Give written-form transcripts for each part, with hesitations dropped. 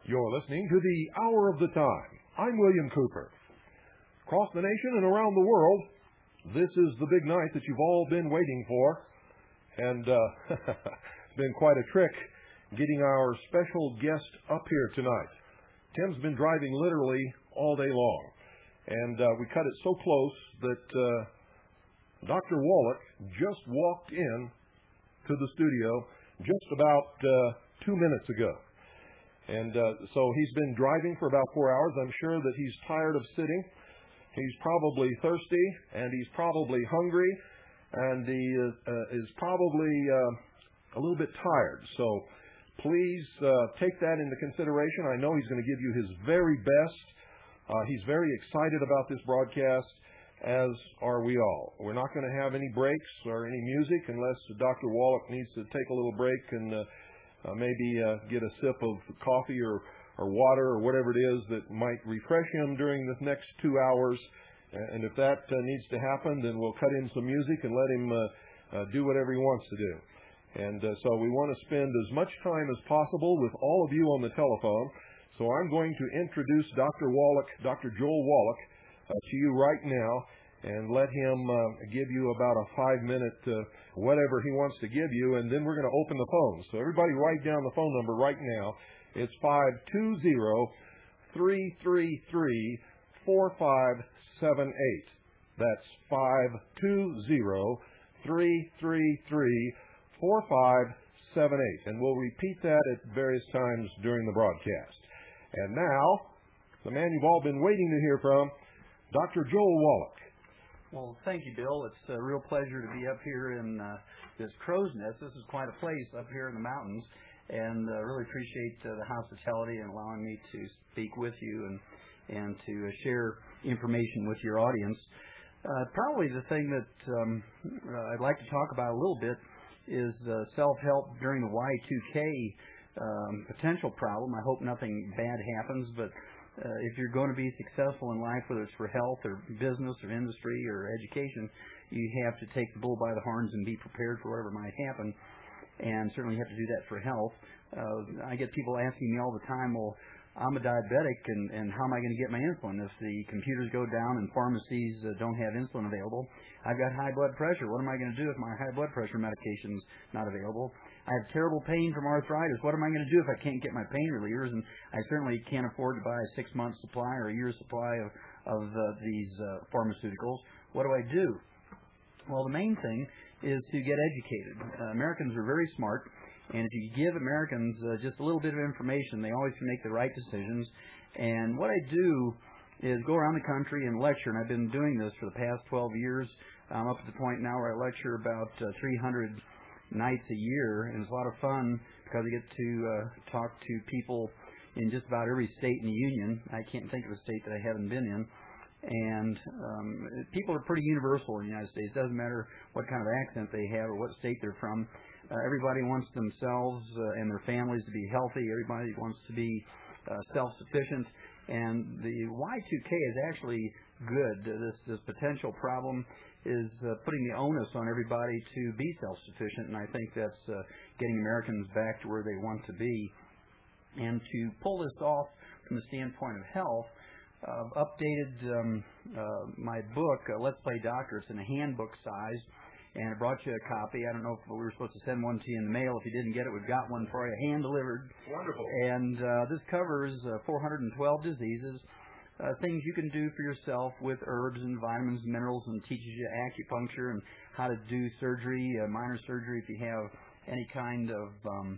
You're listening to the Hour of the Time. I'm William Cooper. Across the nation and around the world, this is the big night that you've all been waiting for. And it's been quite a trick getting our special guest up here tonight. Tim's been driving literally all day long. And we cut it so close that Dr. Wallach just walked in to the studio just about 2 minutes ago. And so he's been driving for about 4 hours. I'm sure that he's tired of sitting. He's probably thirsty, and he's probably hungry, and he is probably a little bit tired. So please take that into consideration. I know he's going to give you his very best. He's very excited about this broadcast, as are we all. We're not going to have any breaks or any music unless Dr. Wallach needs to take a little break and maybe get a sip of coffee or water or whatever it is that might refresh him during the next 2 hours. And if that needs to happen, then we'll cut in some music and let him do whatever he wants to do. And so we want to spend as much time as possible with all of you on the telephone. So I'm going to introduce Dr. Wallach, Dr. Joel Wallach, to you right now, and let him give you about a 5-minute whatever he wants to give you, and then we're going to open the phones. So everybody write down the phone number right now. It's 520-333-4578. That's 520-333-4578. And we'll repeat that at various times during the broadcast. And now, the man you've all been waiting to hear from, Dr. Joel Wallach. Well, thank you, Bill. It's a real pleasure to be up here in this crow's nest. This is quite a place up here in the mountains, and really appreciate the hospitality and allowing me to speak with you and to share information with your audience. Probably the thing that I'd like to talk about a little bit is self-help during the Y2K potential problem. I hope nothing bad happens, but if you're going to be successful in life, whether it's for health or business or industry or education, you have to take the bull by the horns and be prepared for whatever might happen, and certainly you have to do that for health. I get people asking me all the time, well, I'm a diabetic, and how am I going to get my insulin? If the computers go down and pharmacies don't have insulin available, I've got high blood pressure. What am I going to do if my high blood pressure medication's not available? I have terrible pain from arthritis. What am I going to do if I can't get my pain relievers? And I certainly can't afford to buy a 6-month supply or a year's supply of these pharmaceuticals. What do I do? Well, the main thing is to get educated. Americans are very smart, and if you give Americans just a little bit of information, they always can make the right decisions. And what I do is go around the country and lecture, and I've been doing this for the past 12 years. I'm up to the point now where I lecture about 300 nights a year, and it's a lot of fun because I get to talk to people in just about every state in the union. I can't think of a state that I haven't been in. And people are pretty universal in the United States. It doesn't matter what kind of accent they have or what state they're from. Everybody wants themselves and their families to be healthy. Everybody wants to be self-sufficient. And the Y2K is actually good. This potential problem is putting the onus on everybody to be self-sufficient, and I think that's getting Americans back to where they want to be. And to pull this off from the standpoint of health, I've updated my book, Let's Play Doctor. It's in a handbook size, and I brought you a copy. I don't know if we were supposed to send one to you in the mail. If you didn't get it, we've got one for you, hand-delivered. Wonderful. And this covers 412 diseases, things you can do for yourself with herbs and vitamins and minerals, and teaches you acupuncture and how to do surgery, minor surgery if you have any kind of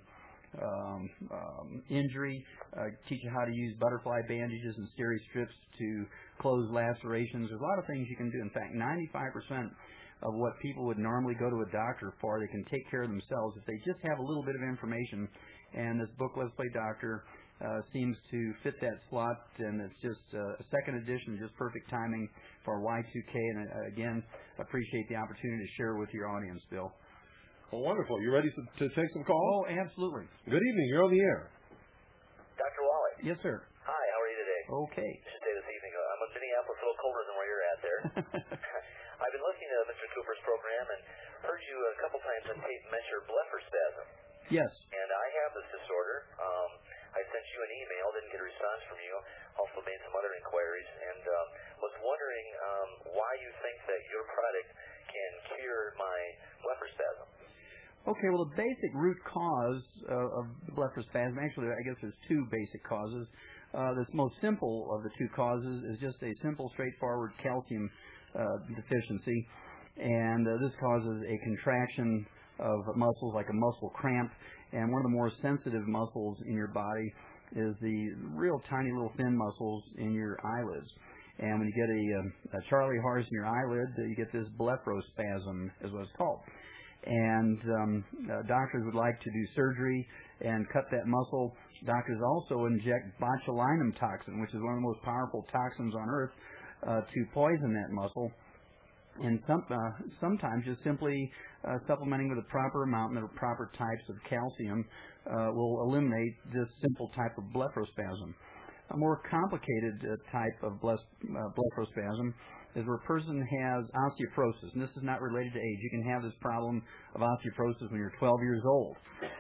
injury, teach you how to use butterfly bandages and steri strips to close lacerations. There's a lot of things you can do. In fact, 95% of what people would normally go to a doctor for, they can take care of themselves if they just have a little bit of information. And this book, Let's Play Doctor, seems to fit that slot, and it's just a second edition, just perfect timing for Y2K. And again, appreciate the opportunity to share with your audience, Bill. Well, wonderful. You ready to take some calls? Oh, absolutely. Good evening. You're on the air. Dr. Wallach. Yes, sir. Hi, how are you today? Okay. I should say this evening. I'm in Minneapolis, a little colder than where you're at there. I've been listening to Mr. Cooper's program and heard you a couple times on tape mention blepharospasm. Yes. And I have this disorder. I sent you an email, didn't get a response from you. Also made some other inquiries, and was wondering why you think that your product can cure my blepharospasm. Okay, well, the basic root cause of blepharospasm, actually, I guess there's two basic causes. The most simple of the two causes is just a simple, straightforward calcium deficiency, and this causes a contraction of muscles, like a muscle cramp, and one of the more sensitive muscles in your body is the real tiny little thin muscles in your eyelids. And when you get a Charlie horse in your eyelid, you get this blepharospasm, is what it's called. And doctors would like to do surgery and cut that muscle. Doctors also inject botulinum toxin, which is one of the most powerful toxins on earth, to poison that muscle. And sometimes just simply supplementing with a proper amount and the proper types of calcium will eliminate this simple type of blepharospasm. A more complicated type of blepharospasm is where a person has osteoporosis, and this is not related to age. You can have this problem of osteoporosis when you're 12 years old.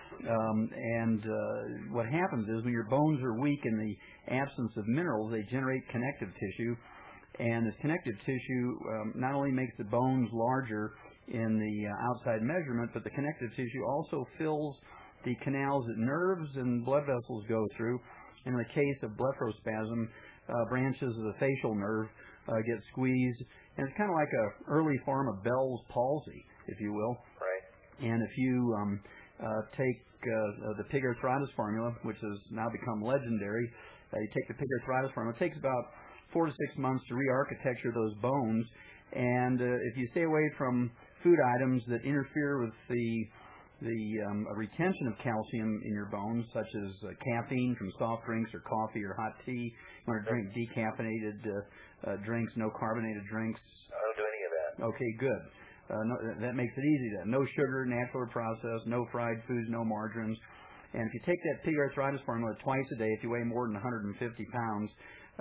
What happens is when your bones are weak in the absence of minerals, they generate connective tissue, and this connective tissue not only makes the bones larger in the outside measurement, but the connective tissue also fills the canals that nerves and blood vessels go through. In the case of blepharospasm, branches of the facial nerve get squeezed, and it's kind of like an early form of Bell's palsy, if you will. Right. And if you take the pig arthritis formula, which has now become legendary, you take the pig arthritis formula, it takes about 4 to 6 months to re-architecture those bones, and if you stay away from food items that interfere with the retention of calcium in your bones, such as caffeine from soft drinks or coffee or hot tea. You want to drink decaffeinated drinks, no carbonated drinks. I don't do any of that. Okay, good. That makes it easy then. No sugar, natural or processed, no fried foods, no margarines. And if you take that pig arthritis formula twice a day, if you weigh more than 150 pounds,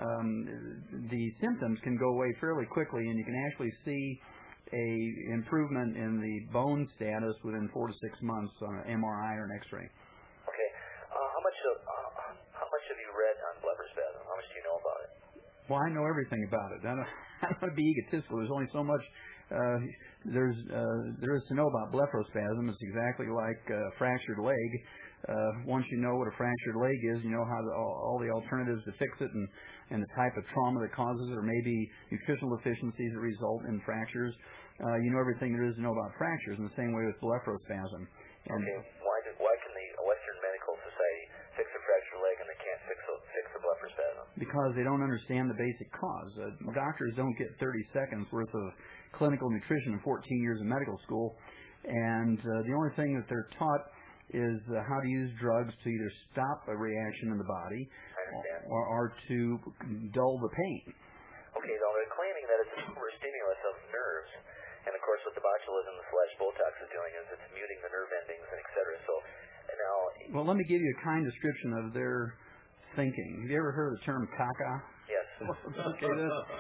the symptoms can go away fairly quickly, and you can actually see a improvement in the bone status within 4 to 6 months on an MRI or an X-ray. Okay. How much have you read on blepharospasm? How much do you know about it? Well, I know everything about it. I don't want to be egotistical. There's only so much there is to know about blepharospasm. It's exactly like a fractured leg. Once you know what a fractured leg is, you know how all the alternatives to fix it and the type of trauma that causes it, or maybe nutritional deficiencies that result in fractures. You know everything there is to know about fractures, in the same way with blepharospasm. Okay. Why can the Western Medical Society fix a fractured leg and they can't fix a blepharospasm? Because they don't understand the basic cause. Doctors don't get 30 seconds worth of clinical nutrition in 14 years of medical school, and the only thing that they're taught is how to use drugs to either stop a reaction in the body or to dull the pain. Okay, though they're claiming that it's a super stimulus of nerves, and of course what the botulism/Botox is doing is it's muting the nerve endings and et cetera. So now, well, let me give you a kind description of their thinking. Have you ever heard of the term caca? Yes. Okay,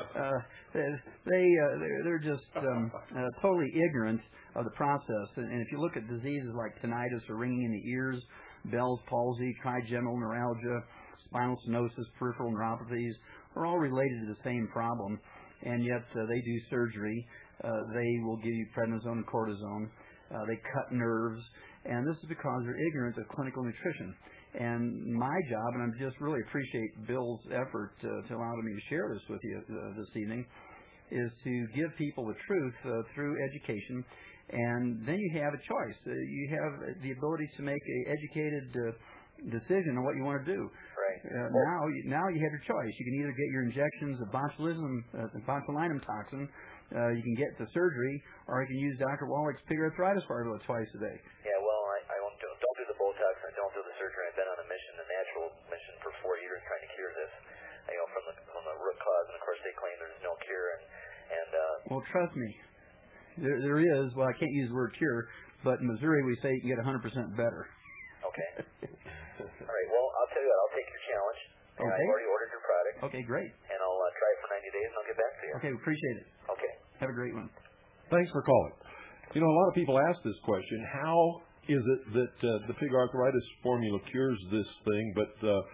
they're just totally ignorant of the process. And if you look at diseases like tinnitus or ringing in the ears, Bell's palsy, trigeminal neuralgia, spinal stenosis, peripheral neuropathies, are all related to the same problem. And yet they do surgery. They will give you prednisone and cortisone. They cut nerves. And this is because they're ignorant of clinical nutrition. And my job, and I just really appreciate Bill's effort to allow me to share this with you this evening, is to give people the truth through education. And then you have a choice. You have the ability to make an educated decision on what you want to do. Right. Now you have your choice. You can either get your injections of botulinum toxin, you can get the surgery, or you can use Dr. Wallach's pig arthritis formula twice a day. Yeah, well, I don't do the Botox and don't do the surgery. I've been on a mission, a natural mission, for 4 years trying to cure this, from the root cause. And of course, they claim there's no cure. Well, trust me, there is. Well, I can't use the word cure, but in Missouri we say you can get 100% better. Okay. All right. Well, I'll tell you what. I'll take your challenge. Okay. I've already ordered your product. Okay, great. And I'll try it for 90 days, and I'll get back to you. Okay, we appreciate it. Okay. Have a great one. Thanks for calling. You know, a lot of people ask this question: how is it that the pig arthritis formula cures this thing, but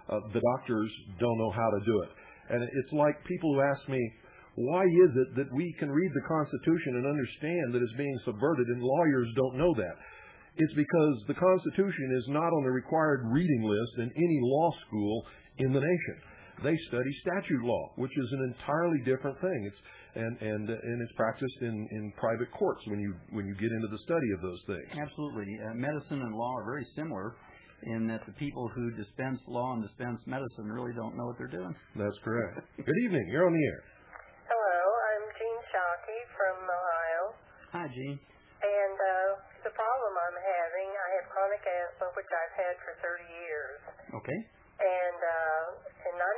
the doctors don't know how to do it. And it's like people who ask me, why is it that we can read the Constitution and understand that it's being subverted and lawyers don't know that? It's because the Constitution is not on the required reading list in any law school in the nation. They study statute law, which is an entirely different thing. And it's practiced in private courts when you get into the study of those things. Absolutely. Medicine and law are very similar in that the people who dispense law and dispense medicine really don't know what they're doing. That's correct. Good evening. You're on the air. Hello. I'm Jean Shockey from Ohio. Hi, Jean. And the problem I'm having, I have chronic asthma, which I've had for 30 years. Okay. And in 96,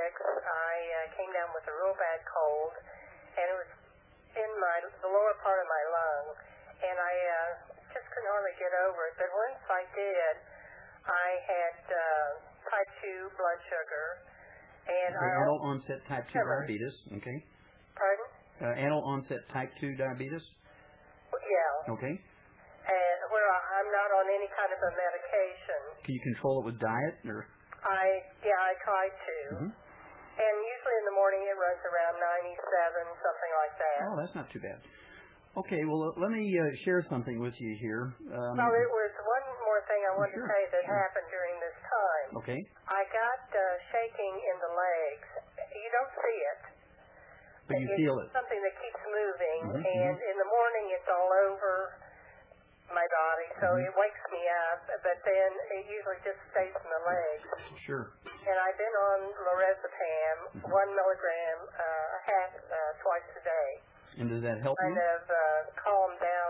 I came down with a real bad cold, and it was in the lower part of my lung, and I just couldn't hardly get over it. But once I did, I had type 2 blood sugar, and adult onset type 2 diabetes. Okay. Pardon? Adult onset type 2 diabetes. Yeah. Okay. And where I'm not on any kind of a medication. Can you control it with diet or? I try to. Mm-hmm. And usually in the morning it runs around 97, something like that. Oh, that's not too bad. Okay, well, let me share something with you here. Well, it was one more thing I wanted to say that happened during this time. Okay. I got shaking in the legs. You don't see it. But you feel it. It's something that keeps moving, Mm-hmm, and in the morning it's all over my body, so it wakes me up, but then it usually just stays in the legs. Sure. And I've been on lorazepam, 1 milligram a half twice a day. And does that help you? Kind of calm down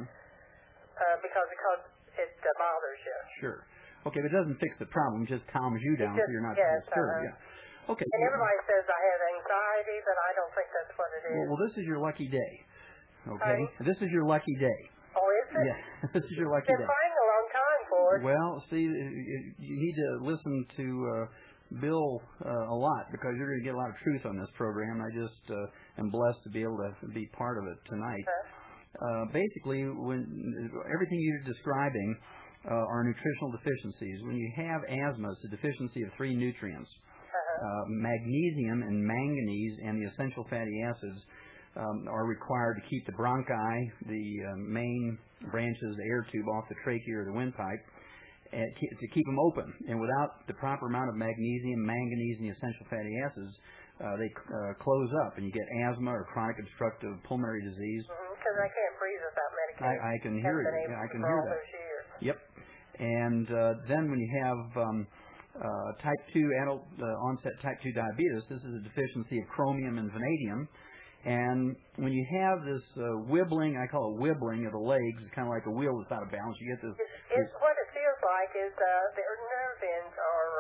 because it bothers you. Sure. Okay, but it doesn't fix the problem, it just calms you down so you're not disturbed. Yeah. Okay. And everybody says I have anxiety, but I don't think that's what it is. Well, this is your lucky day. Okay? This is your lucky day. Oh, is it? Yeah, this is your lucky I've day. been fighting a long time for it. Well, see, you need to listen to Bill a lot because you're going to get a lot of truth on this program. I just am blessed to be able to be part of it tonight. Basically, when everything you're describing are nutritional deficiencies. When you have asthma, it's a deficiency of 3 nutrients. Magnesium and manganese and the essential fatty acids are required to keep the bronchi, the main branches, the air tube off the trachea or the windpipe, to keep them open. And without the proper amount of magnesium, manganese, and the essential fatty acids, they close up, and you get asthma or chronic obstructive pulmonary disease. Because I can't breathe without medication. I can hear you. I can hear that. Yep. And then when you have type 2 adult onset type 2 diabetes, this is a deficiency of chromium and vanadium. And when you have this wibbling, I call it wibbling of the legs, it's kind of like a wheel that's out of balance. You get this. What it feels like is the nerve ends are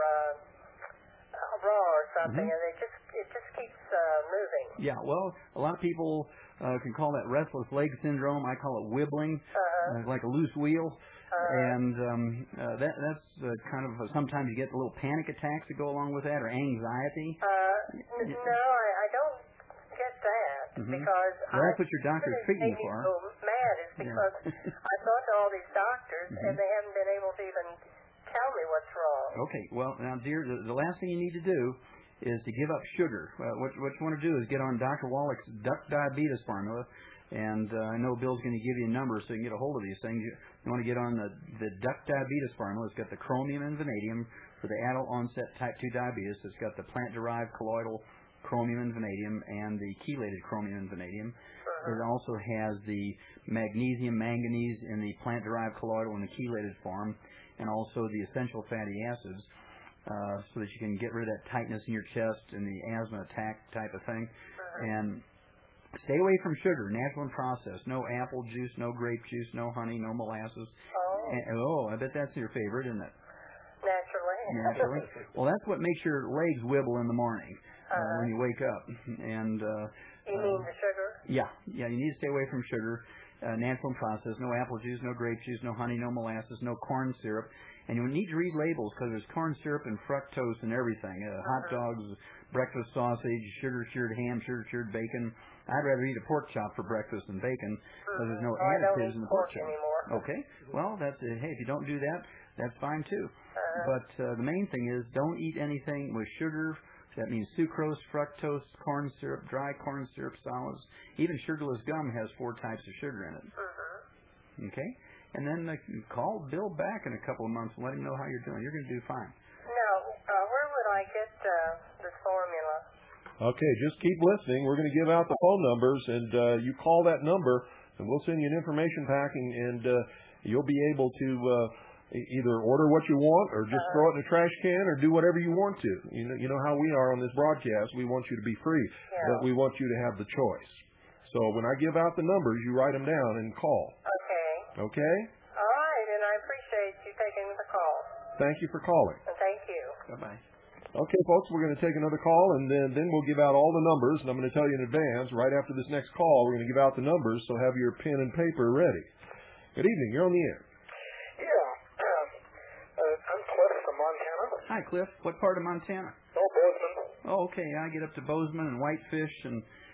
raw or something, and it just keeps moving. Yeah, well, a lot of people can call that restless leg syndrome. I call it wibbling, like a loose wheel. And that's kind of sometimes you get a little panic attacks that go along with that, or anxiety. No, I don't get that because that's what your doctor is treating you for. So mad is because I've gone to all these doctors and they haven't been able to even tell me what's wrong. Okay, well now, dear, the last thing you need to do is to give up sugar. What you want to do is get on Dr. Wallach's Duck Diabetes formula. And I know Bill's going to give you a number so you can get a hold of these things. You want to get on the Duck Diabetes formula. It's got the chromium and vanadium for the adult onset type 2 diabetes. It's got the plant-derived colloidal chromium and vanadium and the chelated chromium and vanadium. It also has the magnesium, manganese in the plant-derived colloidal and the chelated form, and also the essential fatty acids so that you can get rid of that tightness in your chest and the asthma attack type of thing. And stay away from sugar, natural and processed. No apple juice, no grape juice, no honey, no molasses. I bet that's your favorite, isn't it? Naturally. Well, that's what makes your legs wibble in the morning when you wake up. And you mean the sugar? Yeah. You need to stay away from sugar, natural and processed. No apple juice, no grape juice, no honey, no molasses, no corn syrup. And you need to read labels because there's corn syrup and fructose and everything. Hot dogs, breakfast sausage, sugar-cured ham, sugar-cured bacon. I'd rather eat a pork chop for breakfast than bacon because there's no additives in the pork chop. Anymore. Okay. Well, hey, if you don't do that, that's fine too. But the main thing is don't eat anything with sugar. That means sucrose, fructose, corn syrup, dry corn syrup, solids. Even sugarless gum has 4 types of sugar in it. Okay? And then call Bill back in a couple of months and let him know how you're doing. You're going to do fine. Now, where would I get this formula? Okay, just keep listening. We're going to give out the phone numbers, and you call that number, and we'll send you an information pack, and you'll be able to either order what you want or just throw it in a trash can or do whatever you want to. You know how we are on this broadcast. We want you to be free, but we want you to have the choice. So when I give out the numbers, you write them down and call. Okay. Okay? All right, and I appreciate you taking the call. Thank you for calling. And thank you. Bye-bye. Okay, folks, we're going to take another call, and then we'll give out all the numbers, and I'm going to tell you in advance, right after this next call, we're going to give out the numbers, so have your pen and paper ready. Good evening. You're on the air. I'm Cliff from Montana. Hi, Cliff. What part of Montana? Oh, Bozeman. Oh, okay. I get up to Bozeman and Whitefish and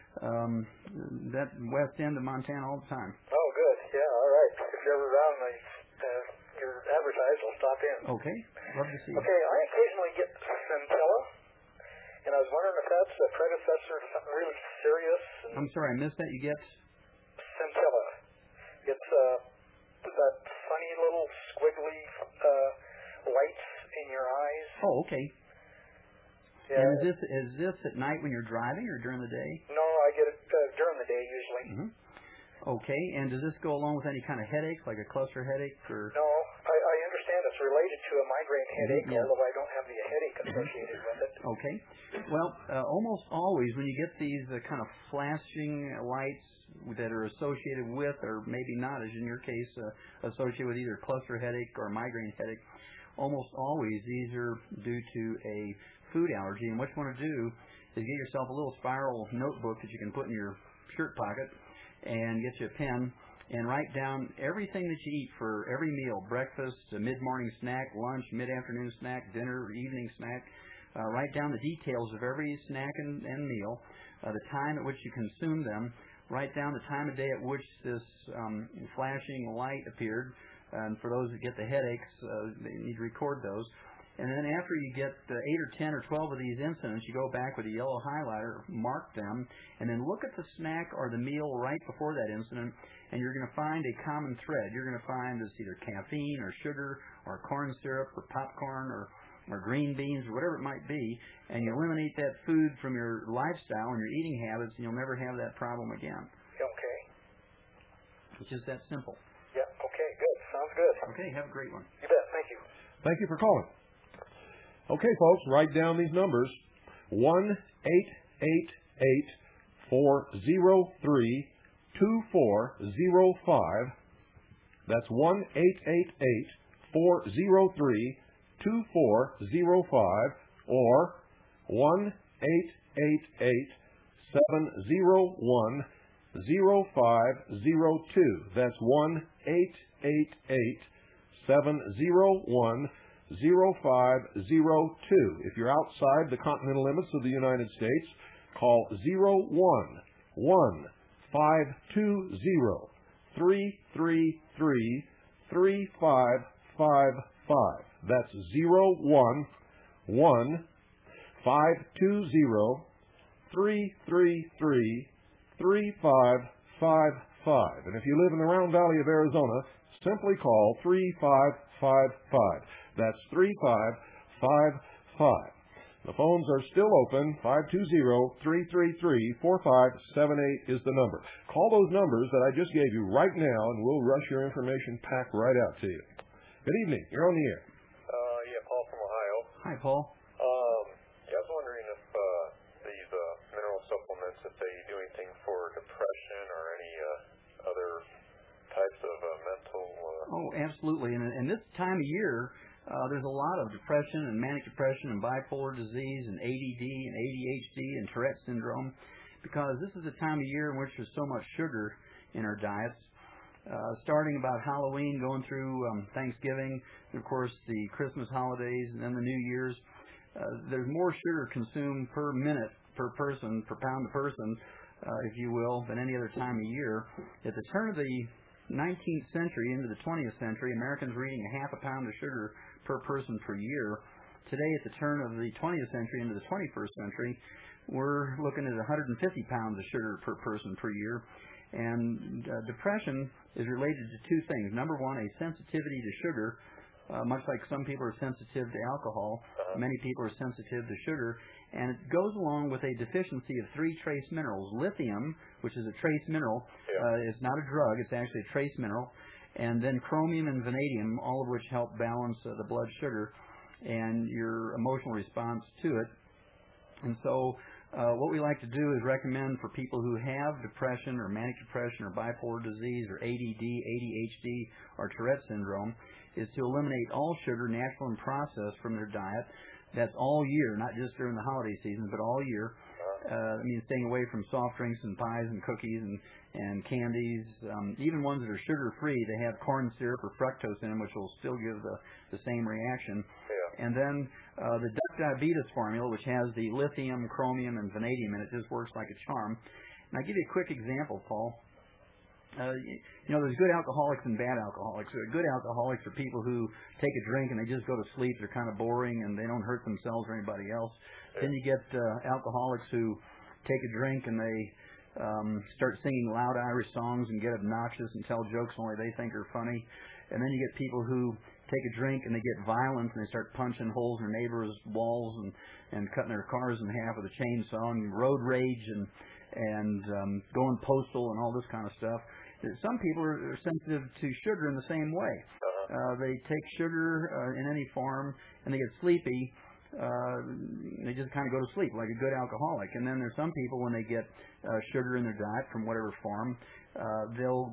that west end of Montana all the time. Oh, good. Yeah, all right. If you're ever around, you're advertised, I'll stop in. Okay. Love to see you. Okay, I occasionally get Centella, and I was wondering if that's a predecessor to something really serious. I'm sorry, I missed that. You get? Centella. It's that funny little squiggly lights in your eyes. Oh, okay. Yeah. And is this at night when you're driving or during the day? No, I get it during the day usually. Mm-hmm. Okay, and does this go along with any kind of headache, like a cluster headache? Or? No, I understand it's related to a migraine headache, although I don't have the headache associated with it. Okay. Well, almost always when you get these kind of flashing lights that are associated with, or maybe not, as in your case, associated with either cluster headache or migraine headache, almost always these are due to a food allergy. And what you want to do is get yourself a little spiral notebook that you can put in your shirt pocket and get you a pen and write down everything that you eat for every meal, breakfast, a mid-morning snack, lunch, mid-afternoon snack, dinner, evening snack. Write down the details of every snack and meal, the time at which you consume them. Write down the time of day at which this flashing light appeared. And for those that get the headaches, you need to record those. And then after you get 8 or 10 or 12 of these incidents, you go back with a yellow highlighter, mark them, and then look at the snack or the meal right before that incident, and you're going to find a common thread. You're going to find it's either caffeine or sugar or corn syrup or popcorn or green beans or whatever it might be, and you eliminate that food from your lifestyle and your eating habits, and you'll never have that problem again. Okay. It's just that simple. Yeah, okay, good. Sounds good. Okay, have a great one. You bet. Thank you. Thank you for calling. Okay, folks, write down these numbers. 1-888-403-2405. That's 1-888-403-2405 or 1-888-701-0502. That's 1-888-701-0502. If you're outside the continental limits of the United States, call 011-520-333-3555. That's 011-520-333-3555. And if you live in the Round Valley of Arizona, simply call 3555. That's 3555. The phones are still open. 520-333-4578 is the number. Call those numbers that I just gave you right now, and we'll rush your information pack right out to you. Good evening. You're on the air. Yeah, Paul from Ohio. Hi, Paul. Yeah, I was wondering if these mineral supplements, if they do anything for depression or any other types of mental... Oh, absolutely. And this time of year, there's a lot of depression and manic depression and bipolar disease and ADD and ADHD and Tourette syndrome, because this is a time of year in which there's so much sugar in our diets, starting about Halloween, going through Thanksgiving, and of course the Christmas holidays, and then the New Year's. There's more sugar consumed per minute, per person, per pound of person, if you will, than any other time of year. At the turn of the 19th century into the 20th century, Americans were eating a half a pound of sugar per person per year. Today, at the turn of the 20th century into the 21st century, we're looking at 150 pounds of sugar per person per year. And depression is related to two things. Number one, a sensitivity to sugar. Much like some people are sensitive to alcohol, many people are sensitive to sugar. And it goes along with a deficiency of three trace minerals. Lithium, which is a trace mineral, is not a drug, it's actually a trace mineral. And then chromium and vanadium, all of which help balance the blood sugar and your emotional response to it. And so what we like to do is recommend for people who have depression or manic depression or bipolar disease or ADD, ADHD, or Tourette syndrome is to eliminate all sugar, natural and processed, from their diet. That's all year, not just during the holiday season, but all year. I mean, staying away from soft drinks and pies and cookies and candies, even ones that are sugar-free. They have corn syrup or fructose in them, which will still give the same reaction. And then the Duck Diabetes formula, which has the lithium, chromium, and vanadium in it, just works like a charm. And I'll give you a quick example, Paul. There's good alcoholics and bad alcoholics. Good alcoholics are people who take a drink and they just go to sleep. They're kind of boring and they don't hurt themselves or anybody else. Then you get alcoholics who take a drink and they start singing loud Irish songs and get obnoxious and tell jokes only they think are funny. And then you get people who take a drink and they get violent and they start punching holes in their neighbors' walls and cutting their cars in half with a chainsaw and road rage and going postal and all this kind of stuff. Some people are sensitive to sugar in the same way. They take sugar in any form and they get sleepy. They just kind of go to sleep like a good alcoholic. And then there's some people, when they get sugar in their diet from whatever form, they'll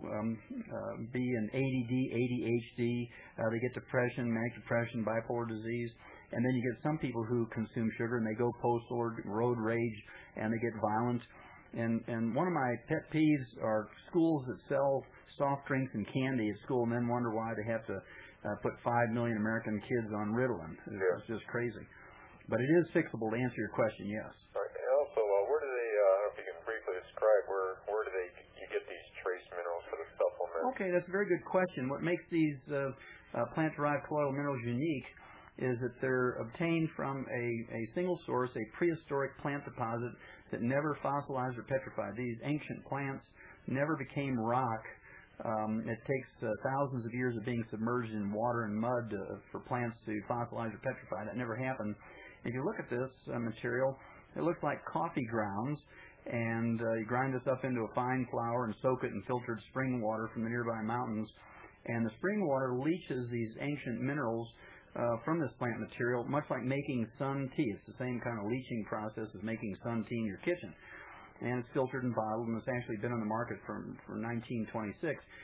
be in ADD, ADHD, they get depression, manic depression, bipolar disease. And then you get some people who consume sugar and they go postal or road rage and they get violent. And one of my pet peeves are schools that sell soft drinks and candy at school and then wonder why they have to put 5 million American kids on Ritalin. It's just crazy. But it is fixable, to answer your question, yes. Right. And also, where do they, I don't know if you can briefly describe, where do you get these trace minerals for the supplement? Okay, that's a very good question. What makes these plant-derived colloidal minerals unique is that they're obtained from a single source, a prehistoric plant deposit that never fossilized or petrified. These ancient plants never became rock. It takes thousands of years of being submerged in water and mud for plants to fossilize or petrify. That never happened. If you look at this material, it looks like coffee grounds, and you grind this up into a fine flour and soak it in filtered spring water from the nearby mountains. And the spring water leaches these ancient minerals from this plant material, much like making sun tea. It's the same kind of leaching process as making sun tea in your kitchen. And it's filtered and bottled, and it's actually been on the market from 1926.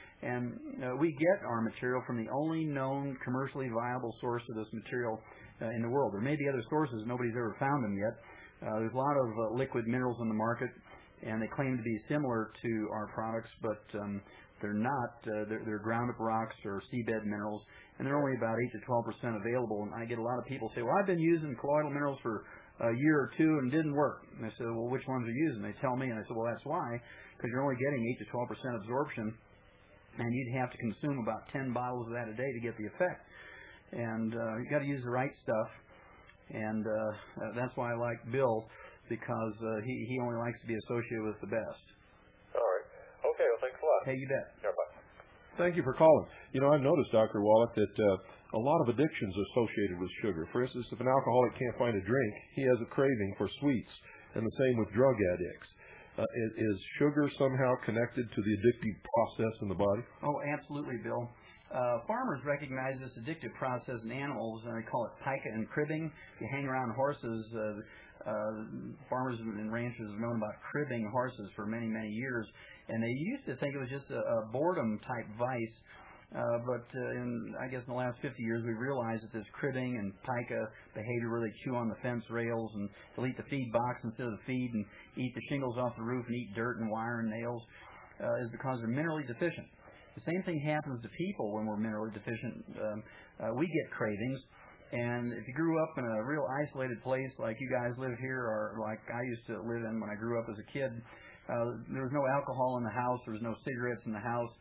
And we get our material from the only known commercially viable source of this material in the world. There may be other sources. Nobody's ever found them yet. There's a lot of liquid minerals on the market, and they claim to be similar to our products, but they're not. They're ground-up rocks or seabed minerals, and they're only about 8 to 12% available. And I get a lot of people say, well, I've been using colloidal minerals for a year or two and it didn't work. And I said, well, which ones are you using? They tell me, and I said, well, that's why, because you're only getting 8 to 12% absorption, and you'd have to consume about 10 bottles of that a day to get the effect. And you've got to use the right stuff, and that's why I like Bill, because he only likes to be associated with the best. All right. Okay, well, thanks a lot. Hey, you bet. Yeah, bye. Thank you for calling. I've noticed, Dr. Wallach, that a lot of addictions associated with sugar. For instance, if an alcoholic can't find a drink, he has a craving for sweets, and the same with drug addicts. Is sugar somehow connected to the addictive process in the body? Oh, absolutely, Bill. Farmers recognize this addictive process in animals, and they call it pica and cribbing. If you hang around horses, farmers and ranchers have known about cribbing horses for many, many years, and they used to think it was just a boredom-type vice, but I guess in the last 50 years we've realized that this cribbing and pica behavior, where they chew on the fence rails and they'll eat the feed box instead of the feed and eat the shingles off the roof and eat dirt and wire and nails, is because they're minerally deficient. The same thing happens to people when we're minerally deficient. We get cravings, and if you grew up in a real isolated place like you guys live here, or like I used to live in when I grew up as a kid, there was no alcohol in the house, there was no cigarettes in the house,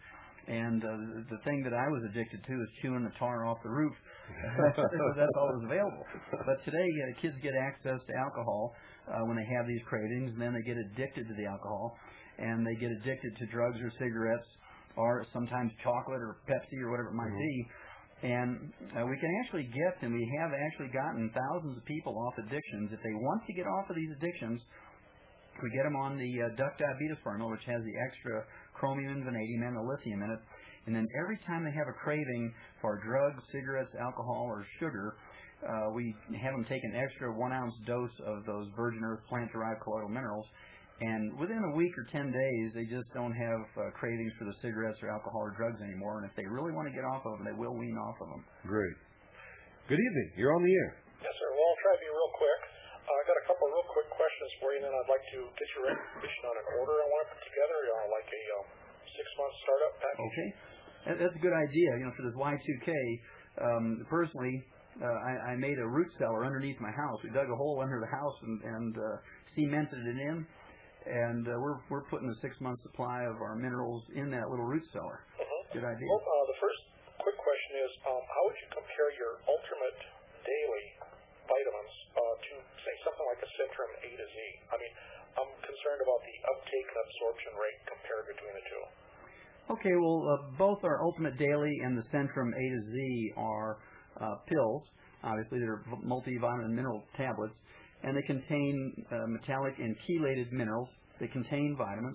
And the thing that I was addicted to is chewing the tar off the roof. That's all that was available. But today, kids get access to alcohol when they have these cravings, and then they get addicted to the alcohol, and they get addicted to drugs or cigarettes, or sometimes chocolate or Pepsi or whatever it might be. And we can actually get, and we have actually gotten thousands of people off addictions. If they want to get off of these addictions, we get them on the duck diabetes formula, which has the extra chromium and vanadium and the lithium in it. And then every time they have a craving for drugs, cigarettes, alcohol, or sugar, we have them take an extra 1 ounce dose of those virgin earth plant-derived colloidal minerals. And within a week or 10 days, they just don't have cravings for the cigarettes or alcohol or drugs anymore. And if they really want to get off of them, they will wean off of them. Great. Good evening. You're on the air. Yes, sir. Well, I'll try to be real quick. I got a couple of real quick questions for you, and then I'd like to get your recommendation on an order I want to put together, like a 6-month startup package. Okay. That's a good idea. For this Y2K, personally, I made a root cellar underneath my house. We dug a hole under the house and cemented it in, and we're putting a 6-month supply of our minerals in that little root cellar. Good idea. Well, the first quick question is, how would you compare your Ultimate Daily vitamins to, say, something like a Centrum A to Z? I mean, I'm concerned about the uptake and absorption rate compared between the two. Okay, well, both our Ultimate Daily and the Centrum A to Z are pills. Obviously, they're multivitamin mineral tablets, and they contain metallic and chelated minerals. They contain vitamins.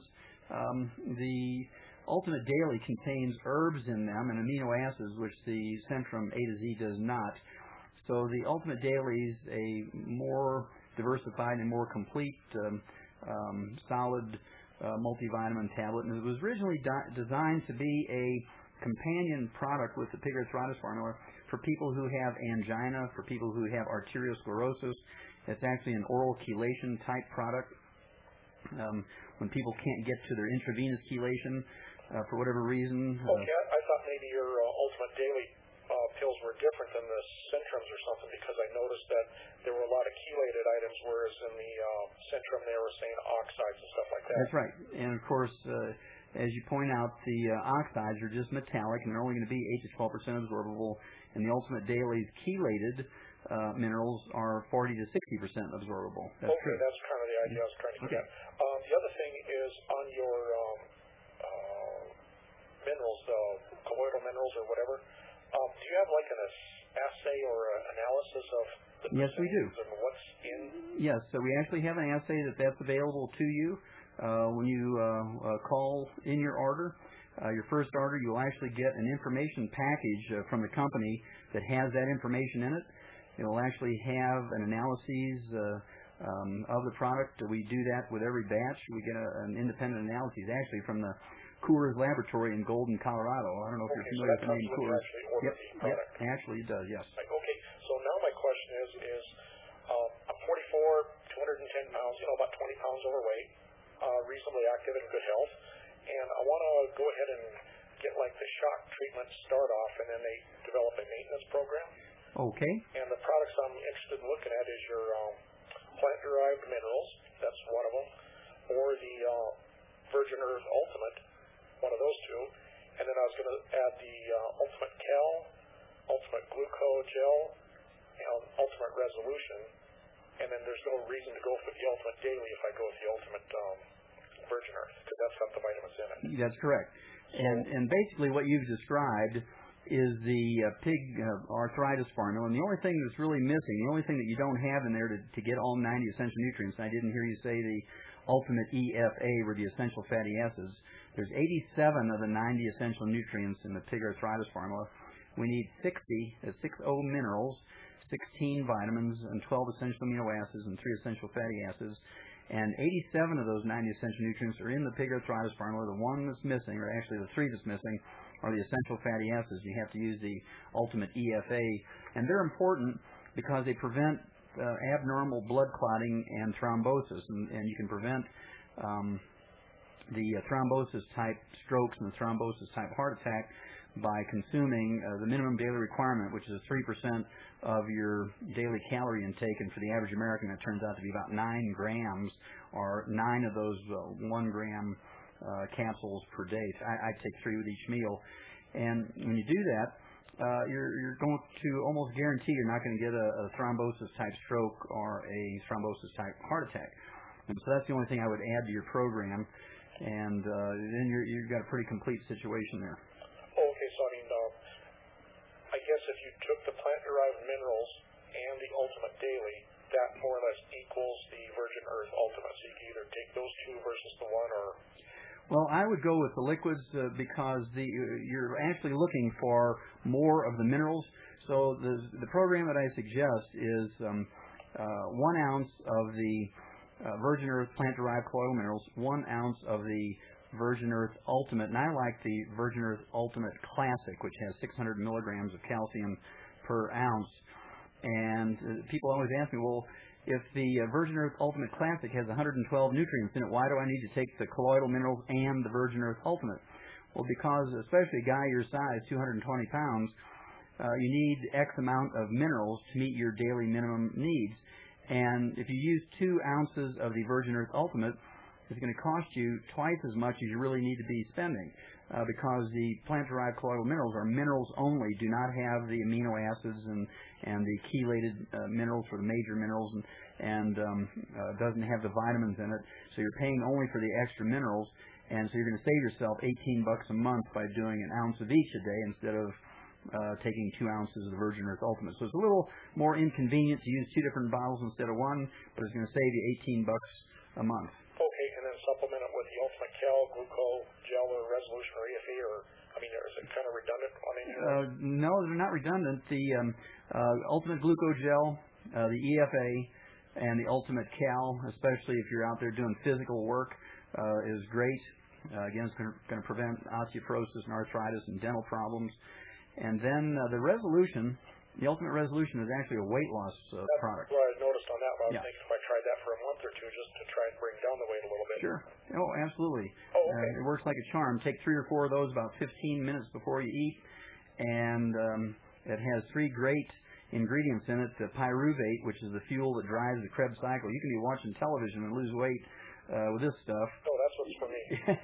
The Ultimate Daily contains herbs in them and amino acids, which the Centrum A to Z does not. So the Ultimate Daily is a more diversified and more complete solid multivitamin tablet, and it was originally designed to be a companion product with the pig arthritis formula for people who have angina, for people who have arteriosclerosis. It's actually an oral chelation type product. When people can't get to their intravenous chelation for whatever reason. Okay, I thought maybe your Ultimate Daily pills were different than the Centrums or something, because I noticed that there were a lot of chelated items, whereas in the Centrum they were saying oxides and stuff like that. That's right. And of course, as you point out, the oxides are just metallic, and they're only going to be 8 to 12% absorbable, and the Ultimate Daily's chelated minerals are 40 to 60% absorbable. That's okay, true. That's kind of the idea I was trying to get at. The other thing is on your minerals, colloidal minerals or whatever, do you have like an assay or analysis of the Yes, we do. and what's in? Yes, so we actually have an assay that's available to you when you call in your order. Your first order, you'll actually get an information package from the company that has that information in it. It'll actually have an analysis of the product. We do that with every batch. We get an independent analysis actually from the Coors Laboratory in Golden, Colorado. I don't know if you're familiar with the name Coors. Yep, actually it does, yes. Okay, so now my question is I'm 44, 210 pounds, about 20 pounds overweight, reasonably active and good health, and I want to go ahead and get like the shock treatment start off, and then they develop a maintenance program. Okay. And the products I'm interested in looking at is your plant-derived minerals, that's one of them, or the Virgin Earth Ultimate, one of those two. And then I was going to add the Ultimate Cal, Ultimate Glucogel, and Ultimate Resolution. And then there's no reason to go for the Ultimate Daily if I go with the Ultimate Virgin Earth, because that's got the vitamins in it. That's correct. And basically what you've described is the pig arthritis formula. And the only thing that's really missing, the only thing that you don't have in there to get all 90 essential nutrients, and I didn't hear you say the Ultimate EFA were the essential fatty acids. There's 87 of the 90 essential nutrients in the pig arthritis formula. We need 60 minerals, 16 vitamins, and 12 essential amino acids, and 3 essential fatty acids. And 87 of those 90 essential nutrients are in the pig arthritis formula. The one that's missing, or actually the 3 that's missing, are the essential fatty acids. You have to use the Ultimate EFA. And they're important because they prevent abnormal blood clotting and thrombosis. And you can prevent the thrombosis-type strokes and the thrombosis-type heart attack by consuming the minimum daily requirement, which is 3% of your daily calorie intake. And for the average American, it turns out to be about 9 grams, or 9 of those 1 gram capsules per day. I take 3 with each meal. And when you do that, you're going to almost guarantee you're not going to get a thrombosis-type stroke or a thrombosis-type heart attack. And so that's the only thing I would add to your program. And then you've got a pretty complete situation there. Okay, so I guess if you took the plant-derived minerals and the Ultimate Daily, that more or less equals the Virgin Earth Ultimate. So you can either take those two versus the one, or... Well, I would go with the liquids because you're actually looking for more of the minerals. So the program that I suggest is 1 ounce of the Virgin Earth plant-derived colloidal minerals, 1 ounce of the Virgin Earth Ultimate, and I like the Virgin Earth Ultimate Classic, which has 600 milligrams of calcium per ounce. And people always ask me, well, if the Virgin Earth Ultimate Classic has 112 nutrients in it, why do I need to take the colloidal minerals and the Virgin Earth Ultimate? Well, because especially a guy your size, 220 pounds, you need X amount of minerals to meet your daily minimum needs. And if you use 2 ounces of the Virgin Earth Ultimate, it's going to cost you twice as much as you really need to be spending because the plant-derived colloidal minerals are minerals only, do not have the amino acids and the chelated minerals for the major minerals and doesn't have the vitamins in it. So you're paying only for the extra minerals, and so you're going to save yourself $18 a month by doing an ounce of each a day instead of taking 2 ounces of the Virgin Earth Ultimate. So it's a little more inconvenient to use 2 different bottles instead of 1, but it's going to save you $18 a month. Okay, and then supplement it with the Ultimate Cal, Gluco, Gel, or Resolution, or EFA, or, is it kind of redundant on any of those? No, they're not redundant. The Ultimate Gluco Gel, the EFA, and the Ultimate Cal, especially if you're out there doing physical work, is great. Again, it's going to prevent osteoporosis and arthritis and dental problems. And then the Resolution, the Ultimate Resolution is actually a weight loss product. That's what I noticed on that. I was Yeah. thinking if I tried that for a month or two just to try and bring down the weight a little bit. Sure. Oh, absolutely. Oh, okay. It works like a charm. Take 3 or 4 of those about 15 minutes before you eat, and it has 3 great ingredients in it. The pyruvate, which is the fuel that drives the Krebs cycle. You can be watching television and lose weight with this stuff. Oh, that's what's for me.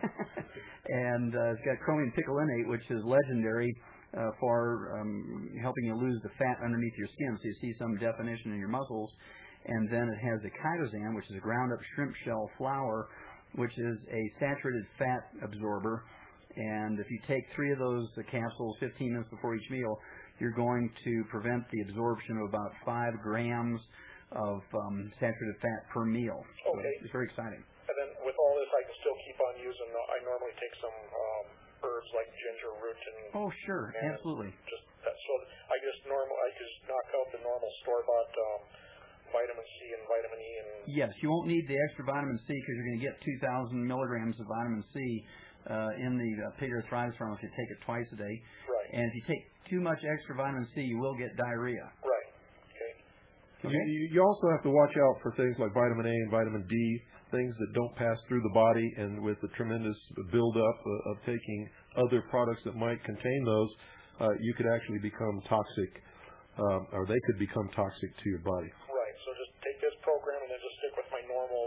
And it's got chromium picolinate, which is legendary for helping you lose the fat underneath your skin, so you see some definition in your muscles. And then it has the chitosan, which is a ground-up shrimp shell flour, which is a saturated fat absorber. And if you take 3 of those capsules 15 minutes before each meal, you're going to prevent the absorption of about 5 grams of saturated fat per meal. Okay. So it's very exciting. And then with all this, I can still keep on using, I normally take some herbs like ginger root and... Oh, sure. Absolutely. Just that, so I just knock out the normal store-bought vitamin C and vitamin E. And yes, you won't need the extra vitamin C because you're going to get 2,000 milligrams of vitamin C in the pig arthritis formula if you take it twice a day. Right. And if you take too much extra vitamin C, you will get diarrhea. Right. Okay. You also have to watch out for things like vitamin A and vitamin D, things that don't pass through the body, and with the tremendous buildup of taking other products that might contain those, you could actually become toxic, or they could become toxic to your body. Right. So just take this program and then just stick with my normal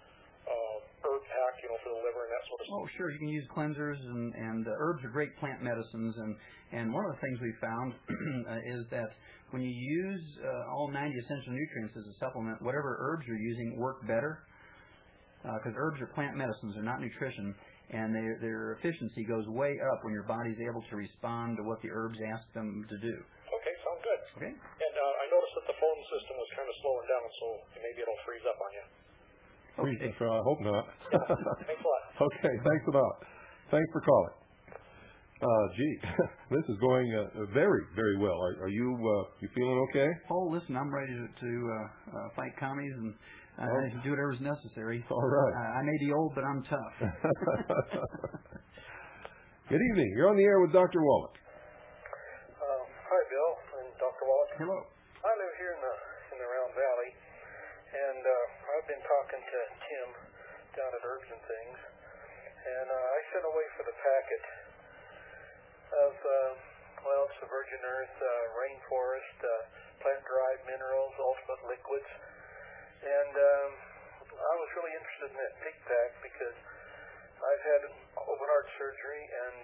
herb pack, for the liver and that sort of stuff. Oh, sure. You can use cleansers, and herbs are great plant medicines. And one of the things we found is that when you use all 90 essential nutrients as a supplement, whatever herbs you're using work better because herbs are plant medicines. They're not nutrition. And their efficiency goes way up when your body's able to respond to what the herbs ask them to do. Okay, sounds good. Okay. And I noticed that the phone system was kind of slowing down, so maybe it'll freeze up on you. Okay. I hope not. Thanks a lot. Okay, thanks a lot. Thanks for calling. This is going very, very well. Are you feeling okay? Oh, listen, I'm ready to fight commies and I can do whatever's necessary. All right. I may be old, but I'm tough. Good evening. You're on the air with Dr. Wallach. Hi, Bill and Dr. Wallach. Hello. I live here in the Round Valley, and I've been talking to Tim down at Herbs and Things, and I sent away for the packet of, it's the Virgin Earth, Rainforest, plant-derived minerals, ultimate liquids. And I was really interested in that pig pack because I've had open heart surgery, and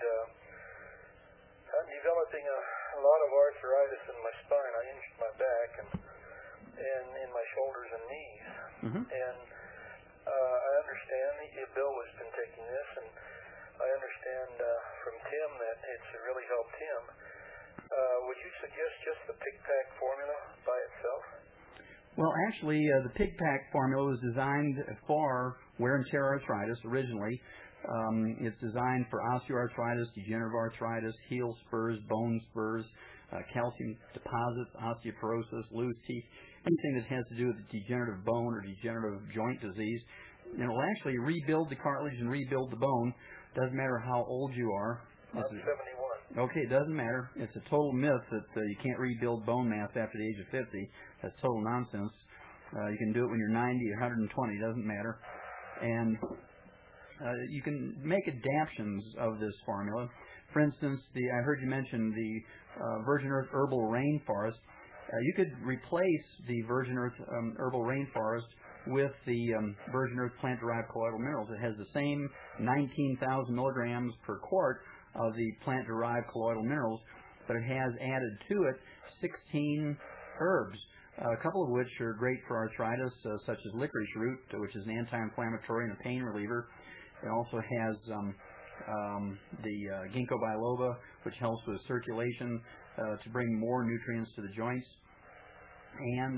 I'm developing a lot of arthritis in my spine. I injured my back and in my shoulders and knees. And I understand Bill has been taking this, and I understand from Tim that it's really helped him. Would you suggest just the PigPack formula by itself? Well, actually, the PigPack formula was designed for wear and tear arthritis originally. It's designed for osteoarthritis, degenerative arthritis, heel spurs, bone spurs, calcium deposits, osteoporosis, loose teeth, anything that has to do with degenerative bone or degenerative joint disease. And it will actually rebuild the cartilage and rebuild the bone. Doesn't matter how old you are. I'm 71. Okay, it doesn't matter. It's a total myth that you can't rebuild bone mass after the age of 50. That's total nonsense. You can do it when you're 90 or 120. It doesn't matter. And you can make adaptions of this formula. For instance, I heard you mention the Virgin Earth Herbal Rainforest. You could replace the Virgin Earth Herbal Rainforest with the Virgin Earth plant-derived colloidal minerals. It has the same 19,000 milligrams per quart of the plant-derived colloidal minerals, but it has added to it 16 herbs, a couple of which are great for arthritis, such as licorice root, which is an anti-inflammatory and a pain reliever. It also has the ginkgo biloba, which helps with circulation to bring more nutrients to the joints. And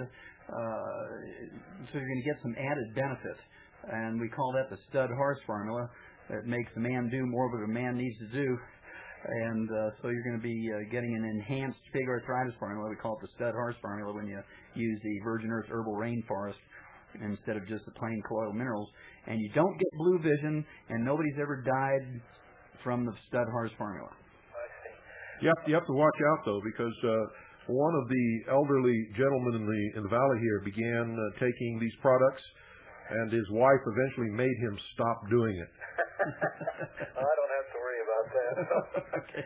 so you're going to get some added benefit. And we call that the stud horse formula. It makes a man do more of what a man needs to do. And so you're going to be getting an enhanced pig arthritis formula. We call it the stud horse formula when you use the Virgin Earth Herbal Rainforest instead of just the plain colloidal minerals. And you don't get blue vision, and nobody's ever died from the stud horse formula. I see. You have to watch out, though, because one of the elderly gentlemen in the valley here began taking these products, and his wife eventually made him stop doing it. I don't have to worry about that. Okay.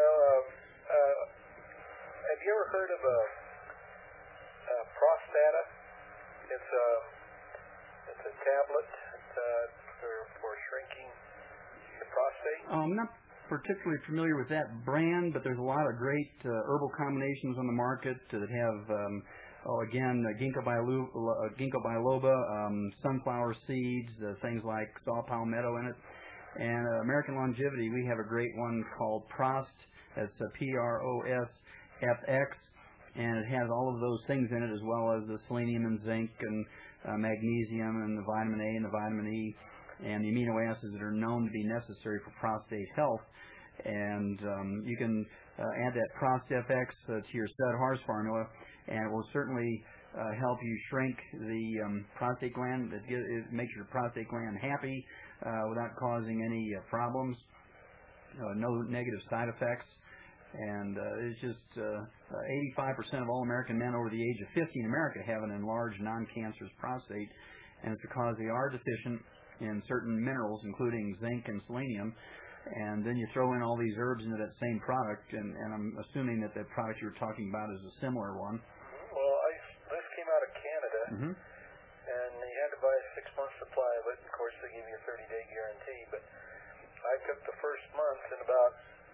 Have you ever heard of a Prostata? It's a tablet for shrinking the prostate. I'm not particularly familiar with that brand, but there's a lot of great herbal combinations on the market that have, ginkgo biloba, sunflower seeds, things like saw palmetto in it. And American Longevity, we have a great one called Prost. That's PROSFX, and it has all of those things in it, as well as the selenium and zinc and magnesium and the vitamin A and the vitamin E and the amino acids that are known to be necessary for prostate health. And you can add that ProstFX to your stud horse formula, and it will certainly help you shrink the prostate gland. It makes your prostate gland happy without causing any problems, no negative side effects. And it's just 85% of all American men over the age of 50 in America have an enlarged non-cancerous prostate, and it's because they are deficient in certain minerals, including zinc and selenium. And then you throw in all these herbs into that same product, and I'm assuming that the product you were talking about is a similar one. Well, this came out of Canada, and you had to buy a 6-month supply of it. Of course, they give you a 30-day guarantee, but I took the first month, and about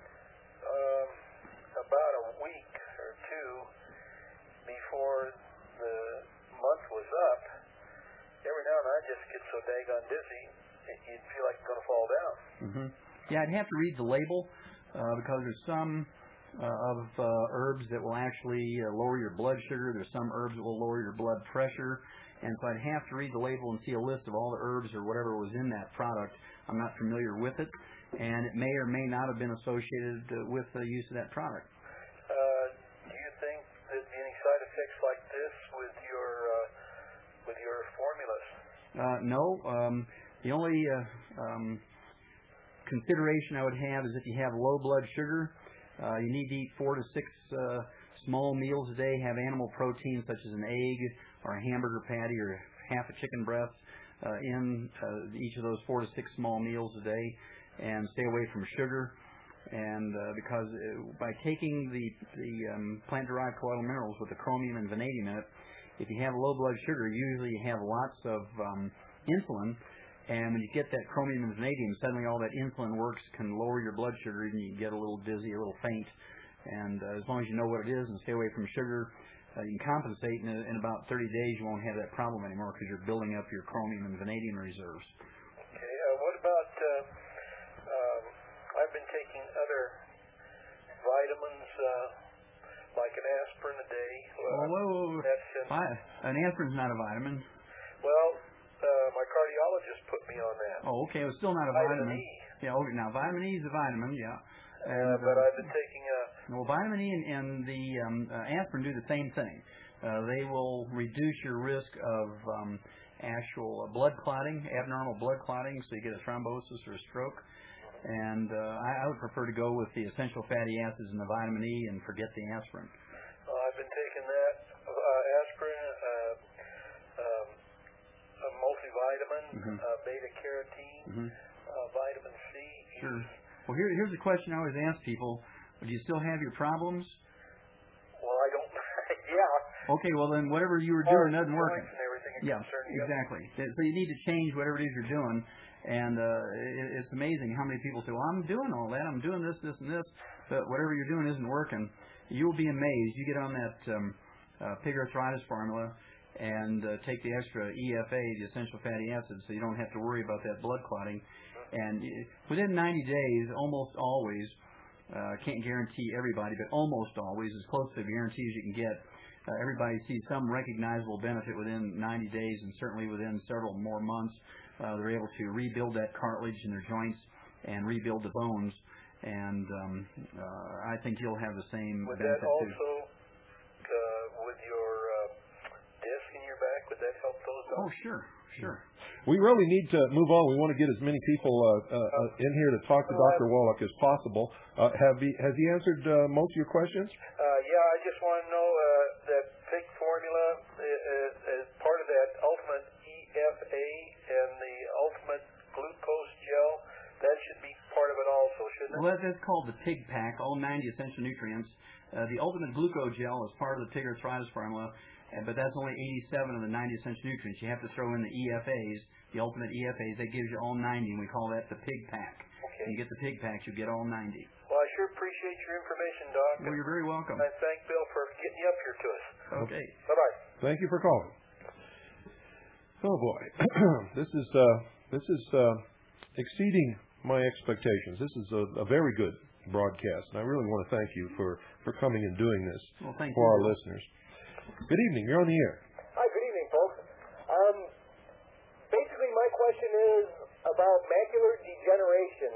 a week or two before the month was up, every now and then I just get so daggone dizzy, you'd feel like you're going to fall down. Yeah, I'd have to read the label because there's some herbs that will actually lower your blood sugar. There's some herbs that will lower your blood pressure. And so I'd have to read the label and see a list of all the herbs or whatever was in that product. I'm not familiar with it, and it may or may not have been associated with the use of that product. Do you think there'd be any side effects like this with your formulas? No. The only consideration I would have is if you have low blood sugar, you need to eat 4 to 6 small meals a day, have animal protein such as an egg or a hamburger patty or half a chicken breast in each of those 4 to 6 small meals a day, and stay away from sugar. And because by taking the plant-derived colloidal minerals with the chromium and vanadium in it, if you have low blood sugar, usually you have lots of insulin, And when you get that chromium and vanadium, suddenly all that insulin works, can lower your blood sugar, and you get a little dizzy, a little faint. And as long as you know what it is and stay away from sugar, you can compensate. In about 30 days, you won't have that problem anymore because you're building up your chromium and vanadium reserves. Okay. What about, I've been taking other vitamins, like an aspirin a day. An aspirin's not a vitamin. Well, my cardiologist put me on that. Oh, okay. It's still not a vitamin. E. Yeah, okay. Now, vitamin E is a vitamin, yeah. But I've been taking well, vitamin E and the aspirin do the same thing. They will reduce your risk of actual blood clotting, abnormal blood clotting, so you get a thrombosis or a stroke. And I would prefer to go with the essential fatty acids and the vitamin E and forget the aspirin. I've been taking that aspirin, a multivitamin, beta-carotene, vitamin C. Sure. Well, here's a question I always ask people. Do you still have your problems? Well, I don't. Yeah. Okay, well then whatever you were doing doesn't work. Yeah, exactly. So you need to change whatever it is you're doing. And it's amazing how many people say, well, I'm doing all that. I'm doing this, this, and this. But whatever you're doing isn't working. You'll be amazed. You get on that pig arthritis formula and take the extra EFA, the essential fatty acids, so you don't have to worry about that blood clotting. And within 90 days, almost always, can't guarantee everybody, but almost always, as close to a guarantee as you can get, everybody sees some recognizable benefit within 90 days and certainly within several more months. They're able to rebuild that cartilage in their joints and rebuild the bones. And I think you'll have the same benefit too. Would that also, with your disc in your back, would that help those? Oh, sure. We really need to move on. We want to get as many people in here to talk to Dr. Wallach as possible. Has he answered most of your questions? Yeah, I just want to know that pig formula is part of that ultimate EFA and the ultimate glucose gel. That should be part of it also, shouldn't it? Well, that's called the pig pack, all 90 essential nutrients. The ultimate glucose gel is part of the pig arthritis formula. But that's only 87 of the 90 essential nutrients. You have to throw in the EFAs, the ultimate EFAs. That gives you all 90, and we call that the pig pack. Okay. When you get the pig pack, you get all 90. Well, I sure appreciate your information, Doc. Well, you're very welcome. I thank Bill for getting you up here to us. Okay. Bye-bye. Thank you for calling. Oh, boy. This is exceeding my expectations. This is a very good broadcast, and I really want to thank you for coming and doing this for our listeners. Good evening. You're on the air. Hi, good evening, folks. Basically, my question is about macular degeneration.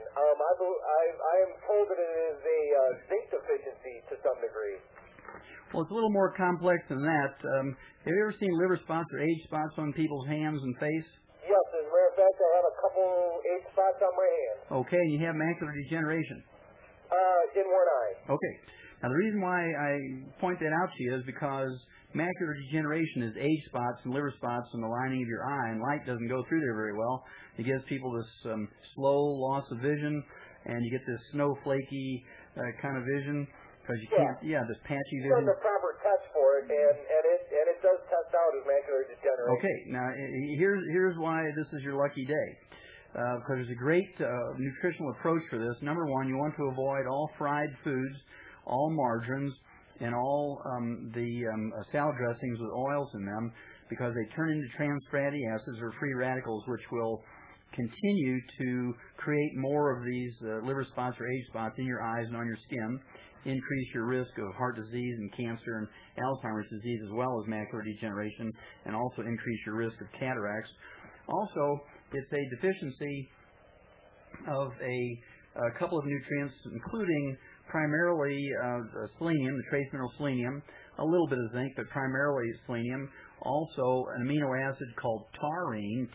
I am told that it is a zinc deficiency to some degree. Well, it's a little more complex than that. Have you ever seen liver spots or age spots on people's hands and face? Yes, as a matter of fact, I have a couple age spots on my hand. Okay, and you have macular degeneration? In one eye. Okay. Now, the reason why I point that out to you is because macular degeneration is age spots and liver spots in the lining of your eye, and light doesn't go through there very well. It gives people this slow loss of vision, and you get this snowflakey kind of vision because you can't. Yeah, this patchy vision. Done the proper test for it, and it does test out as macular degeneration. Okay, now here's why this is your lucky day. Because there's a great nutritional approach for this. Number one, you want to avoid all fried foods, all margarines, and all the salad dressings with oils in them, because they turn into trans fatty acids or free radicals, which will continue to create more of these liver spots or age spots in your eyes and on your skin, increase your risk of heart disease and cancer and Alzheimer's disease, as well as macular degeneration, and also increase your risk of cataracts. Also, it's a deficiency of a couple of nutrients, including primarily selenium, the trace mineral selenium, a little bit of zinc, but primarily selenium. Also, an amino acid called taurine,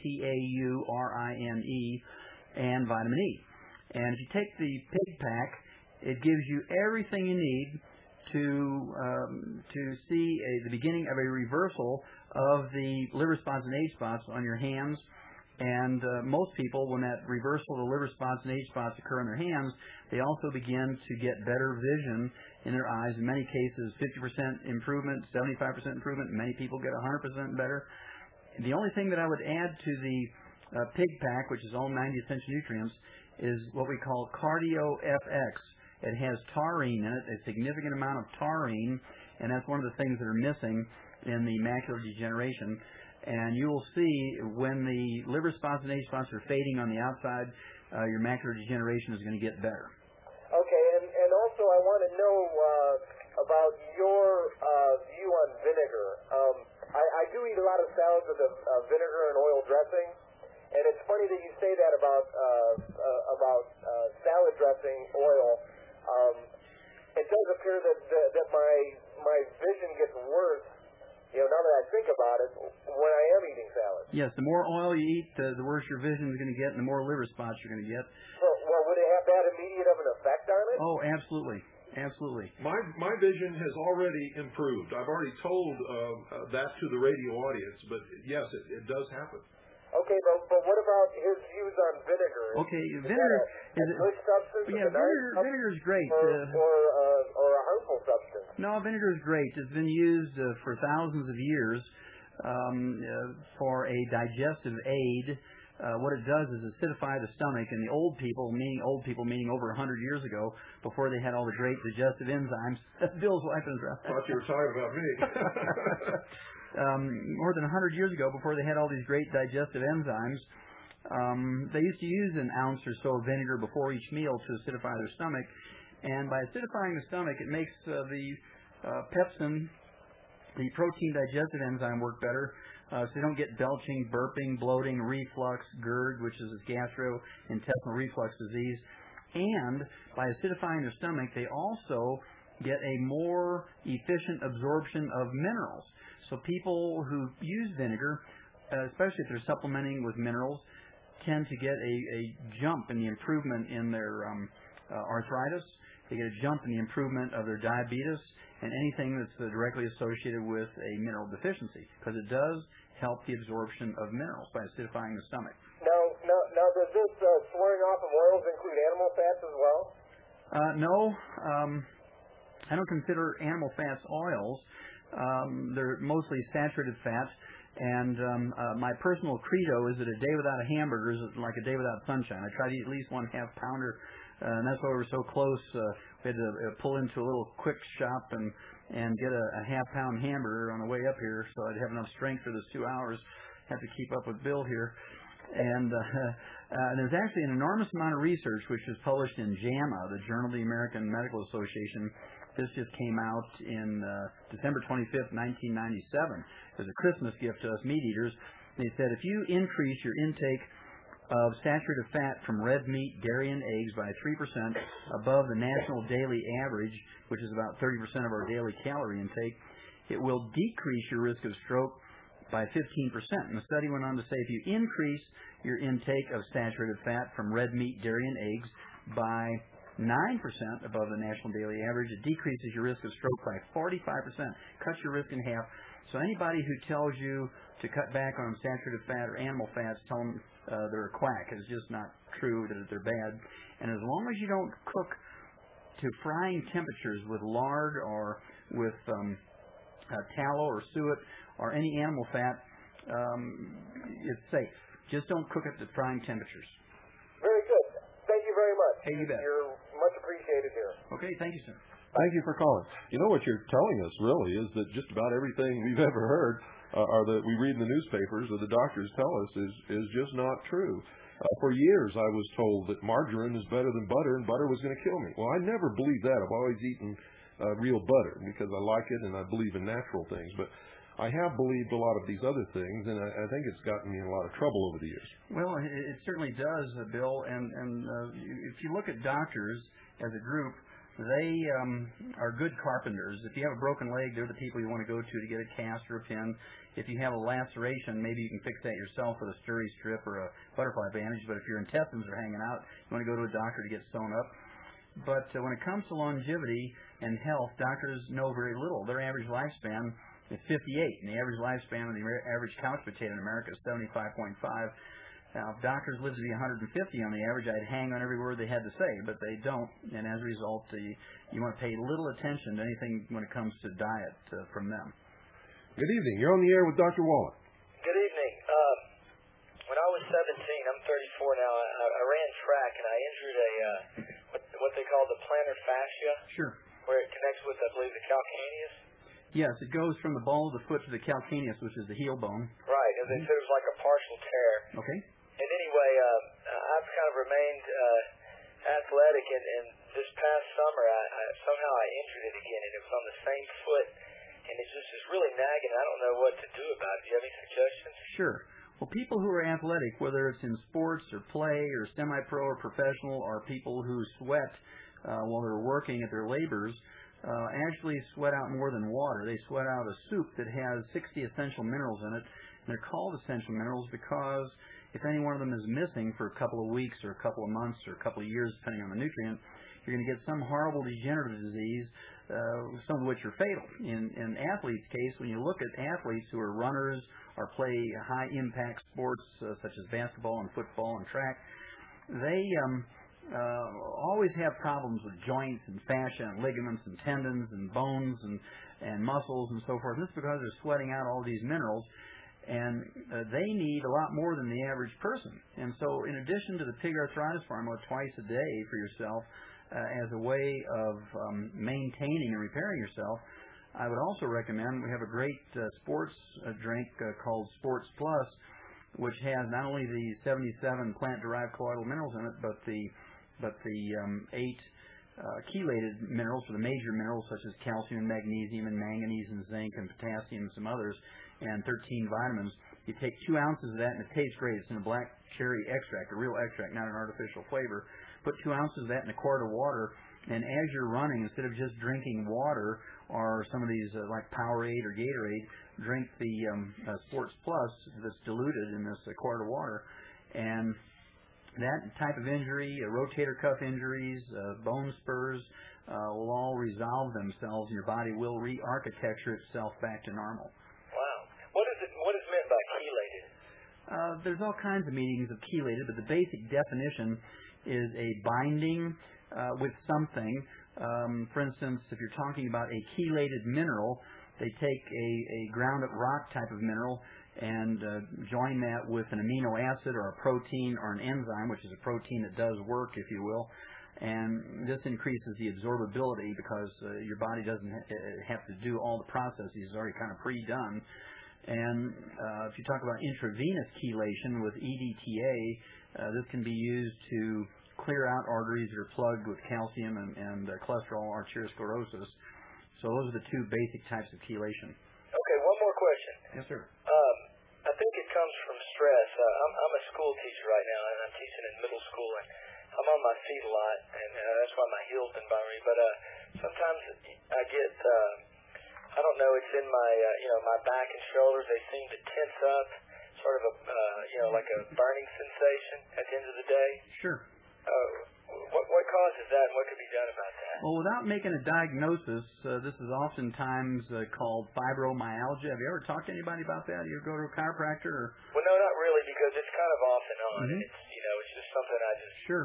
Taurine, and vitamin E. And if you take the pig pack, it gives you everything you need to see the beginning of a reversal of the liver spots and age spots on your hands. And most people, when that reversal of the liver spots and age spots occur in their hands, they also begin to get better vision in their eyes. In many cases, 50% improvement, 75% improvement. Many people get 100% better. The only thing that I would add to the pig pack, which is all 90 essential nutrients, is what we call Cardio FX. It has taurine in it, a significant amount of taurine, and that's one of the things that are missing in the macular degeneration. And you will see when the liver spots and age spots are fading on the outside, your macular degeneration is going to get better. Okay, and also I want to know about your view on vinegar. I do eat a lot of salads with vinegar and oil dressing, and it's funny that you say that about salad dressing oil. It does appear that my vision gets worse, now that I think about it, when I am eating salad. Yes, the more oil you eat, the worse your vision is going to get, and the more liver spots you're going to get. Well, would it have that immediate of an effect on it? Oh, absolutely. Absolutely. My vision has already improved. I've already told that to the radio audience, but yes, it does happen. Okay, but what about his views on vinegar? Okay, vinegar is a good substance. Yeah, vinegar is great. Or a harmful substance. No, vinegar is great. It's been used for thousands of years for a digestive aid. What it does is acidify the stomach, and the old people meaning over 100 years ago, before they had all the great digestive enzymes. Bill's wiping his mouth. I thought you were talking about me. More than 100 years ago, before they had all these great digestive enzymes, they used to use an ounce or so of vinegar before each meal to acidify their stomach. And by acidifying the stomach, it makes the pepsin, the protein digestive enzyme, work better. So they don't get belching, burping, bloating, reflux, GERD, which is gastrointestinal reflux disease. And by acidifying their stomach, they also get a more efficient absorption of minerals. So people who use vinegar, especially if they're supplementing with minerals, tend to get a jump in the improvement in their arthritis. They get a jump in the improvement of their diabetes and anything that's directly associated with a mineral deficiency, because it does help the absorption of minerals by acidifying the stomach. Now does this swearing off of oils include animal fats as well? No. I don't consider animal fats oils. They're mostly saturated fats. And my personal credo is that a day without a hamburger is like a day without sunshine. I try to eat at least 1/2 pounder, and that's why we're so close. We had to pull into a little quick shop and get a 1/2 pound hamburger on the way up here, so I'd have enough strength for this 2 hours. Have to keep up with Bill here. And there's actually an enormous amount of research which is published in JAMA, the Journal of the American Medical Association. This just came out in December 25th, 1997. As a Christmas gift to us meat eaters. They said if you increase your intake of saturated fat from red meat, dairy, and eggs by 3% above the national daily average, which is about 30% of our daily calorie intake, it will decrease your risk of stroke by 15%. And the study went on to say if you increase your intake of saturated fat from red meat, dairy, and eggs by 9% above the national daily average, it decreases your risk of stroke by 45%. Cuts your risk in half. So anybody who tells you to cut back on saturated fat or animal fats, tell them they're a quack. It's just not true that they're bad. And as long as you don't cook to frying temperatures with lard or with tallow or suet or any animal fat, it's safe. Just don't cook it to frying temperatures. Very good. Thank you very much. Hey, you bet. You're much appreciated here. Okay, thank you, sir. Thank you for calling. You know what you're telling us, really, is that just about everything we've ever heard or that we read in the newspapers or the doctors tell us is just not true. For years, I was told that margarine is better than butter and butter was going to kill me. Well, I never believed that. I've always eaten real butter because I like it and I believe in natural things. But I have believed a lot of these other things, and I think it's gotten me in a lot of trouble over the years. Well, it certainly does, Bill. And if you look at doctors as a group, they are good carpenters. If you have a broken leg, they're the people you want to go to get a cast or a pin. If you have a laceration, maybe you can fix that yourself with a sturdy strip or a butterfly bandage. But if your intestines are hanging out, you want to go to a doctor to get sewn up. But when it comes to longevity and health, doctors know very little. Their average lifespan is 58, and the average lifespan of the average couch potato in America is 75.5. Now, if doctors lived to be 150 on the average, I'd hang on every word they had to say, but they don't. And as a result, you want to pay little attention to anything when it comes to diet from them. Good evening. You're on the air with Dr. Wallach. Good evening. When I was 17, 34 now. I ran track, and I injured what they call the plantar fascia. Sure. Where it connects with, I believe, the calcaneus. Yes, it goes from the ball of the foot to the calcaneus, which is the heel bone. Right, and they said it was like a partial tear. Okay. And anyway, I've kind of remained athletic, and this past summer, somehow I injured it again, and it was on the same foot, and it's just really nagging. I don't know what to do about it. Do you have any suggestions? Sure. Well, people who are athletic, whether it's in sports or play or semi-pro or professional, or people who sweat while they're working at their labors, actually sweat out more than water. They sweat out a soup that has 60 essential minerals in it, and they're called essential minerals because if any one of them is missing for a couple of weeks or a couple of months or a couple of years, depending on the nutrient, you're going to get some horrible degenerative disease, some of which are fatal. In athletes' case, when you look at athletes who are runners or play high-impact sports such as basketball and football and track, they always have problems with joints and fascia and ligaments and tendons and bones and muscles and so forth. And this is because they're sweating out all these minerals. And they need a lot more than the average person. And so in addition to the pig arthritis formula twice a day for yourself as a way of maintaining and repairing yourself, I would also recommend, we have a great sports drink called Sports Plus, which has not only the 77 plant-derived colloidal minerals in it, but the 8 chelated minerals, or the major minerals such as calcium, magnesium, and manganese, and zinc, and potassium, and some others, and 13 vitamins. You take 2 ounces of that, and it tastes great. It's in a black cherry extract, a real extract, not an artificial flavor. Put 2 ounces of that in a quart of water, and as you're running, instead of just drinking water or some of these like Powerade or Gatorade, drink the Sports Plus that's diluted in this quart of water. And that type of injury, rotator cuff injuries, bone spurs, will all resolve themselves, and your body will re-architecture itself back to normal. What is meant by chelated? There's all kinds of meanings of chelated, but the basic definition is a binding with something. For instance, if you're talking about a chelated mineral, they take a ground-up rock type of mineral and join that with an amino acid or a protein or an enzyme, which is a protein that does work, if you will. And this increases the absorbability because your body doesn't have to do all the processes. It's already kind of pre-done. And if you talk about intravenous chelation with EDTA, this can be used to clear out arteries that are plugged with calcium and cholesterol arteriosclerosis. So those are the 2 basic types of chelation. Okay, one more question. Yes, sir. I think it comes from stress. I'm a school teacher right now, and I'm teaching in middle school, and I'm on my feet a lot, and that's why my heel's been bothering me. But sometimes I get... I don't know, it's in my, my back and shoulders. They seem to tense up, sort of like a burning sensation at the end of the day. Sure. What causes that, and what could be done about that? Well, without making a diagnosis, this is oftentimes called fibromyalgia. Have you ever talked to anybody about that? You go to a chiropractor? Or? Well, no, not really, because it's kind of off and on. Mm-hmm. It's just something I just... Sure.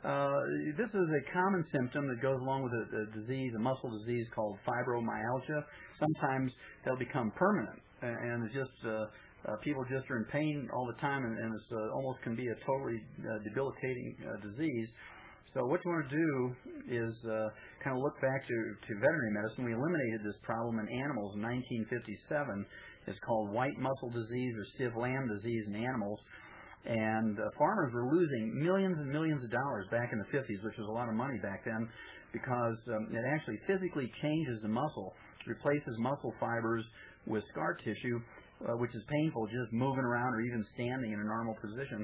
This is a common symptom that goes along with a disease, a muscle disease called fibromyalgia. Sometimes they'll become permanent, and it's just people just are in pain all the time, and it's almost can be a totally debilitating disease. So what you want to do is kind of look back to veterinary medicine. We eliminated this problem in animals in 1957. It's called white muscle disease or stiff lamb disease in animals. And farmers were losing millions and millions of dollars back in the 50s, which was a lot of money back then, because it actually physically changes the muscle, replaces muscle fibers with scar tissue, which is painful just moving around or even standing in a normal position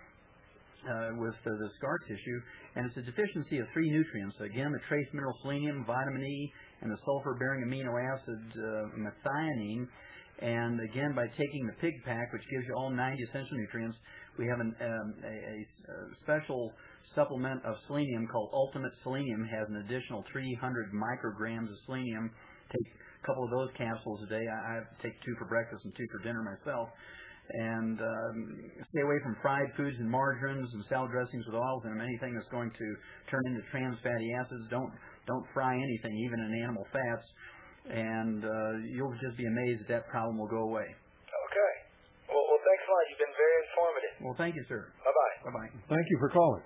with the scar tissue. And it's a deficiency of 3 nutrients. Again, the trace mineral selenium, vitamin E, and the sulfur-bearing amino acid methionine. And again, by taking the pig pack, which gives you all 90 essential nutrients, we have a special supplement of selenium called Ultimate Selenium. Has an additional 300 micrograms of selenium. Take a couple of those capsules a day. I take 2 for breakfast and 2 for dinner myself. And stay away from fried foods and margarines and salad dressings with oils in them. Anything that's going to turn into trans fatty acids. Don't fry anything, even in animal fats. And you'll just be amazed that problem will go away. Okay. Well, thanks a lot. You've been very informative. Well, thank you, sir. Bye-bye. Bye-bye. Thank you for calling.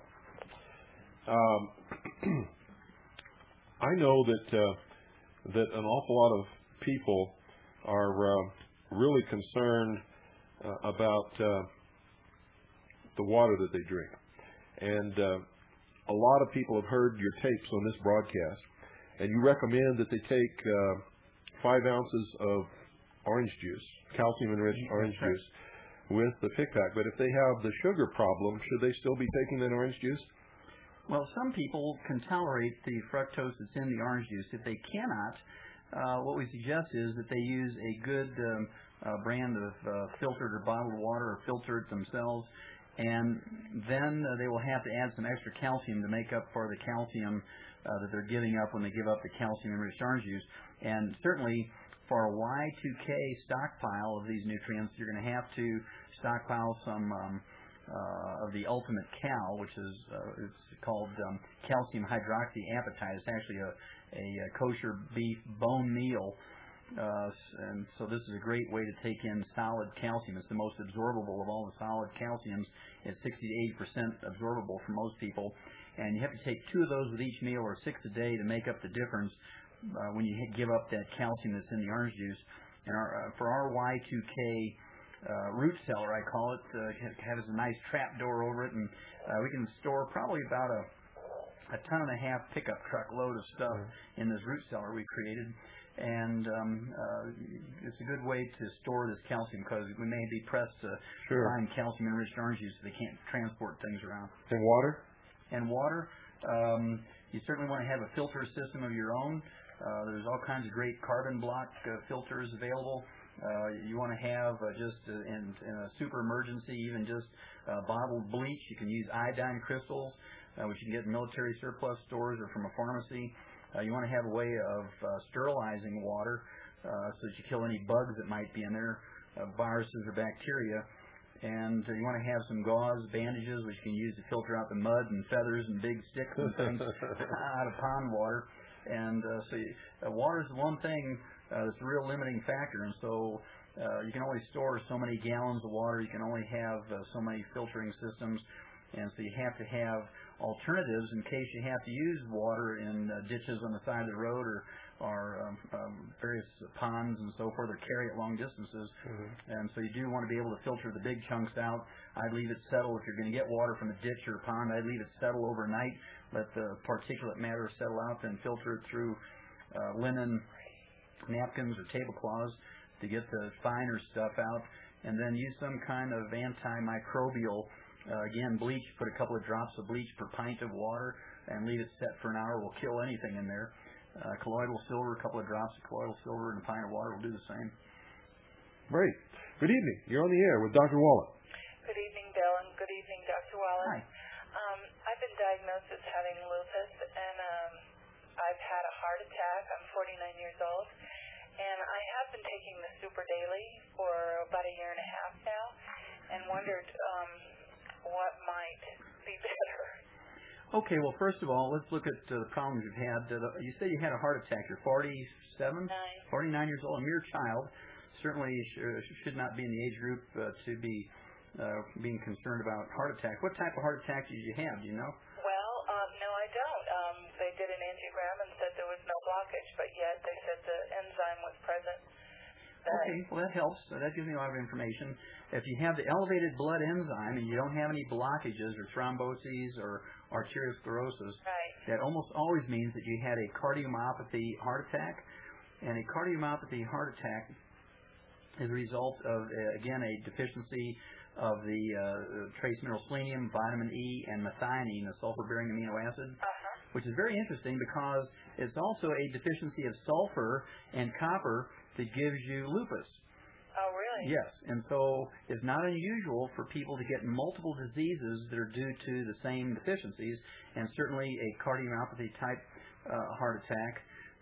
I know that an awful lot of people are really concerned about the water that they drink. And a lot of people have heard your tapes on this broadcast, and you recommend that they take 5 ounces of orange juice, calcium-enriched orange juice, with the Pick Pack. But if they have the sugar problem, should they still be taking that orange juice? Well, some people can tolerate the fructose that's in the orange juice. If they cannot, what we suggest is that they use a good brand of filtered or bottled water, or filter it themselves, and then they will have to add some extra calcium to make up for the calcium that they're giving up when they give up the calcium-enriched orange juice. And certainly for a Y2K stockpile of these nutrients, you're going to have to stockpile some of the Ultimate Cal, which is it's called calcium hydroxyapatite. It's actually a kosher beef bone meal. And so this is a great way to take in solid calcium. It's the most absorbable of all the solid calciums. It's 60 to 80% absorbable for most people. And you have to take 2 of those with each meal, or 6 a day, to make up the difference when you give up that calcium that's in the orange juice. And for our Y2K root cellar, I call it, has a nice trap door over it, and we can store probably about a 1.5 ton pickup truck load of stuff in this root cellar we created. And it's a good way to store this calcium, because we may be pressed to find calcium-enriched orange juice so they can't transport things around. And water? And water, you certainly want to have a filter system of your own. There's all kinds of great carbon block filters available. You want to have just in a super emergency, even just bottled bleach. You can use iodine crystals, which you can get in military surplus stores or from a pharmacy. You want to have a way of sterilizing water so that you kill any bugs that might be in there, viruses or bacteria. And you want to have some gauze bandages, which you can use to filter out the mud and feathers and big sticks and things out of pond water. And water is the one thing that's a real limiting factor. And so you can only store so many gallons of water. You can only have so many filtering systems. And so you have to have alternatives in case you have to use water in ditches on the side of the road, or various ponds and so forth, or carry it long distances. And so you do want to be able to filter the big chunks out. I'd leave it settle. If you're going to get water from a ditch or a pond, I'd leave it settle overnight, let the particulate matter settle out, then filter it through linen napkins or tablecloths to get the finer stuff out, and then use some kind of antimicrobial, again, bleach. Put a couple of drops of bleach per pint of water and leave it set for an hour. Will kill anything in there. Colloidal silver, a couple of drops of colloidal silver in a pint of water will do the same. Great. Good evening. You're on the air with Dr. Wallen. Good evening, Bill, and good evening, Dr. Wallen. Hi. I've been diagnosed as having lupus, and I've had a heart attack. I'm 49 years old, and I have been taking the Super Daily for about a year and a half now, and wondered what might be better. Okay, well, first of all, let's look at the problems you've had. You say you had a heart attack. You're 47? 49 years old, a mere child. Certainly should not be in the age group to be being concerned about heart attack. What type of heart attack did you have? Do you know? Well, no, I don't. They did an angiogram and said there was no blockage, but yet they said the enzyme was present. Okay, well, that helps. That gives me a lot of information. If you have the elevated blood enzyme and you don't have any blockages or thromboses or arteriosclerosis, that almost always means that you had a cardiomyopathy heart attack. And a cardiomyopathy heart attack is a result of, again, a deficiency of the trace mineral selenium, vitamin E, and methionine, a sulfur-bearing amino acid, which is very interesting because it's also a deficiency of sulfur and copper that gives you lupus. Oh, really? Yes, and so it's not unusual for people to get multiple diseases that are due to the same deficiencies, and certainly a cardiomyopathy type heart attack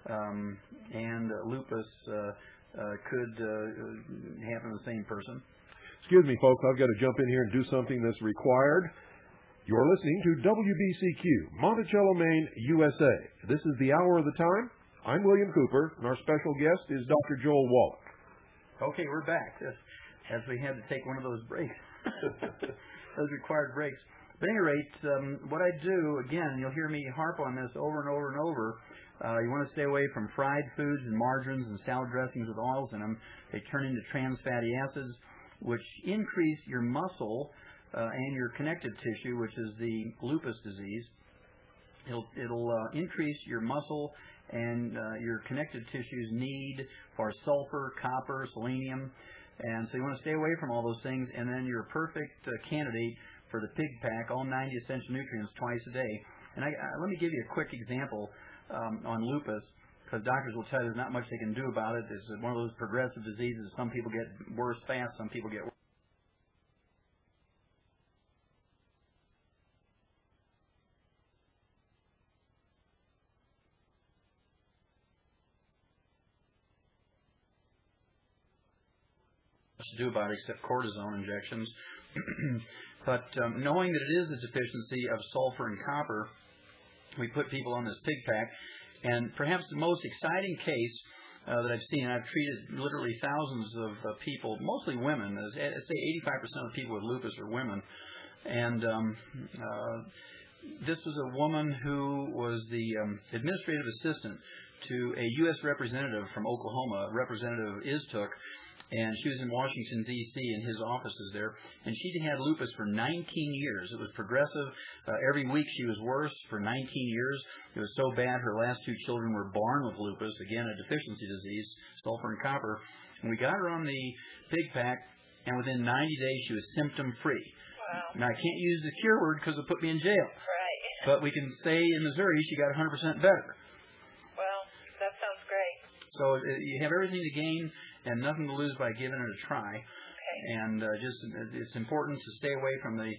and lupus could happen to the same person. Excuse me, folks, I've got to jump in here and do something that's required. You're listening to WBCQ, Monticello, Maine, USA. This is the Hour of the Time. I'm William Cooper, and our special guest is Dr. Joel Wallach. Okay, we're back. as we had to take one of those breaks, those required breaks. But at any rate, what I do, again, you'll hear me harp on this over and over and over, you want to stay away from fried foods and margarines and salad dressings with oils in them. They turn into trans fatty acids, which increase your muscle and your connective tissue, which is the lupus disease. It'll increase your muscle and your connective tissue's need for sulfur, copper, selenium. And so you want to stay away from all those things, and then you're a perfect candidate for the Pig Pack, all 90 essential nutrients twice a day. And let me give you a quick example on lupus, because doctors will tell you there's not much they can do about it. It's one of those progressive diseases. Some people get worse fast, some people get worse. To do about it except cortisone injections. But knowing that it is a deficiency of sulfur and copper, we put people on this Pig Pack. And perhaps the most exciting case that I've seen, I've treated literally thousands of people, mostly women. I'd say 85% of people with lupus are women. And this was a woman who was the administrative assistant to a U.S. representative from Oklahoma, Representative Iztuk. And she was in Washington, D.C., in his offices there. And she'd had lupus for 19 years. It was progressive. Every week she was worse for 19 years. It was so bad her last two children were born with lupus, again, a deficiency disease, sulfur and copper. And we got her on the Pig Pack, and within 90 days she was symptom-free. Wow. Now, I can't use the cure word because it'll put me in jail. Right. But we can say in Missouri she got 100% better. Well, that sounds great. So you have everything to gain and nothing to lose by giving it a try. Okay. And it's important to stay away from the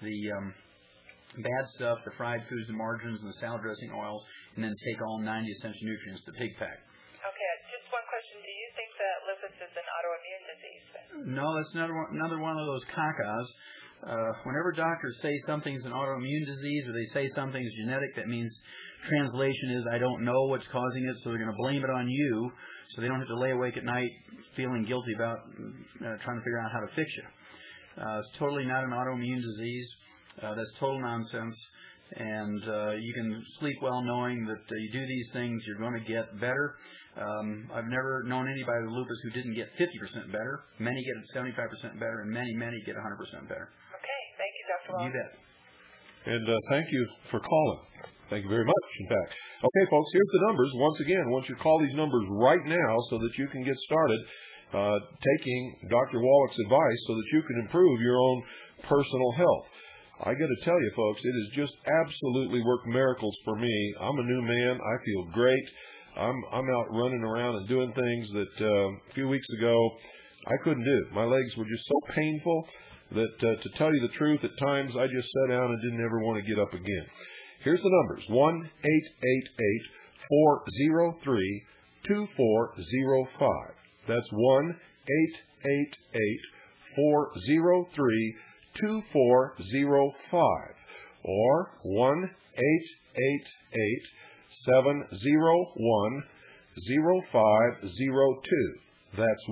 bad stuff, the fried foods and margarines and the salad dressing oils, and then take all 90 essential nutrients, the Pig Pack. Okay, just one question. Do you think that lupus is an autoimmune disease? No, that's another one of those cacas. Whenever doctors say something's an autoimmune disease or they say something's genetic, that means translation is I don't know what's causing it, so they're going to blame it on you, so they don't have to lay awake at night feeling guilty about trying to figure out how to fix you. It's totally not an autoimmune disease. That's total nonsense. And you can sleep well knowing that you do these things, you're going to get better. I've never known anybody with lupus who didn't get 50% better. Many get 75% better, and many get 100% better. Okay. Thank you, Dr. Wall. You bet. And thank you for calling. Thank you very much, in fact. Okay, folks, here's the numbers. Once again, I want you to call these numbers right now so that you can get started taking Dr. Wallach's advice so that you can improve your own personal health. I got to tell you, folks, it has just absolutely worked miracles for me. I'm a new man. I feel great. I'm out running around and doing things that a few weeks ago I couldn't do. My legs were just so painful that, to tell you the truth, at times I just sat down and didn't ever want to get up again. Here's the numbers: 1-888-403-2405. That's 1-888-403-2405, or 1-888-701-0502. That's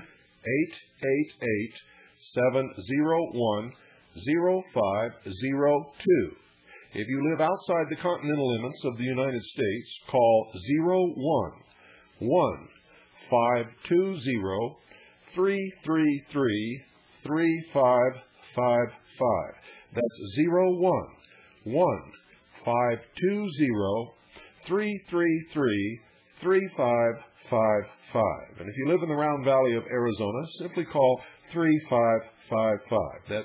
1-888-701-0502. If you live outside the continental limits of the United States, call 011-520-333-3555. That's 011-520-333-3555. And if you live in the Round Valley of Arizona, simply call 3555. That's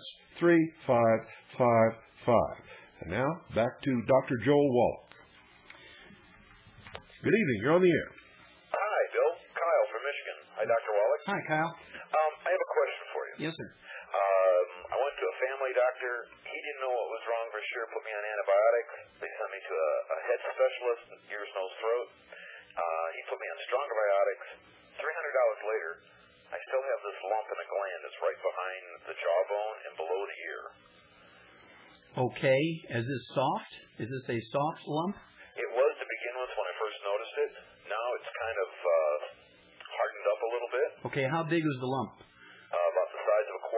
3555. And now, back to Dr. Joel Wallach. Good evening. You're on the air. Hi, Bill. Kyle from Michigan. Hi, Dr. Wallach. Hi, Kyle. I have a question for you. Yes, sir. I went to a family doctor. He didn't know what was wrong for sure, put me on antibiotics. They sent me to a head specialist, ears, nose, throat. He put me on strong antibiotics. $300 later, I still have this lump in a gland that's right behind the jawbone and below the ear. Okay. Is this soft? Is this a soft lump? It was to begin with when I first noticed it. Now it's kind of hardened up a little bit. Okay. How big was the lump? About the size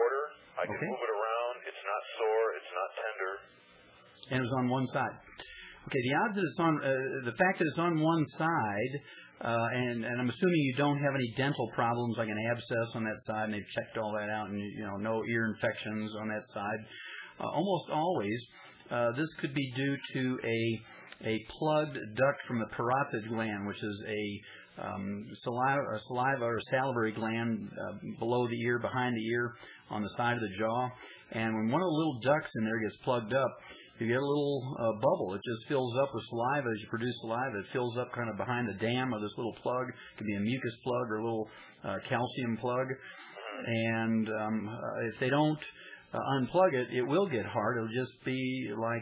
order. I can move it around. It's not sore. It's not tender. And it was on one side. Okay, the odds that it's on, the fact that it's on one side, and I'm assuming you don't have any dental problems like an abscess on that side, and they've checked all that out, and no ear infections on that side. Almost always, this could be due to a plugged duct from the parotid gland, which is a saliva or salivary gland below the ear, behind the ear, on the side of the jaw. And when one of the little ducts in there gets plugged up, you get a little bubble. It just fills up with saliva. As you produce saliva, it fills up kind of behind the dam of this little plug. It could be a mucus plug or a little calcium plug. And if they don't unplug it, it will get hard. It'll just be like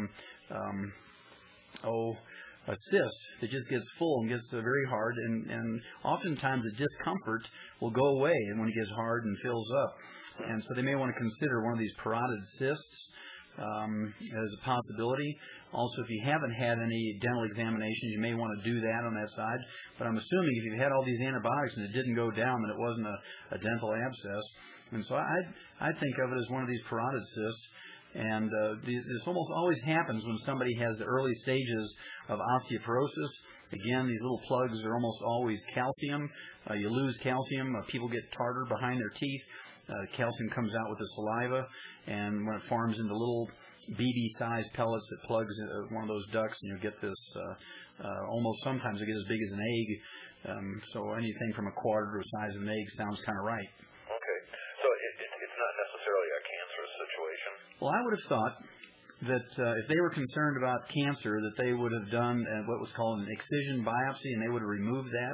a cyst that just gets full and gets very hard. And oftentimes the discomfort will go away when it gets hard and fills up. And so they may want to consider one of these parotid cysts as a possibility. Also, if you haven't had any dental examinations, you may want to do that on that side. But I'm assuming if you've had all these antibiotics and it didn't go down, that it wasn't a dental abscess. And so I think of it as one of these parotid cysts. And this almost always happens when somebody has the early stages of osteoporosis. Again, these little plugs are almost always calcium. You lose calcium. People get tartar behind their teeth. Calcium comes out with the saliva, and when it forms into little BB-sized pellets, it plugs one of those ducts, and you get this. Almost sometimes they get as big as an egg. So anything from a quarter to the size of an egg sounds kind of right. Okay, so it's not necessarily a cancerous situation. Well, I would have thought that if they were concerned about cancer, that they would have done what was called an excision biopsy, and they would have removed that.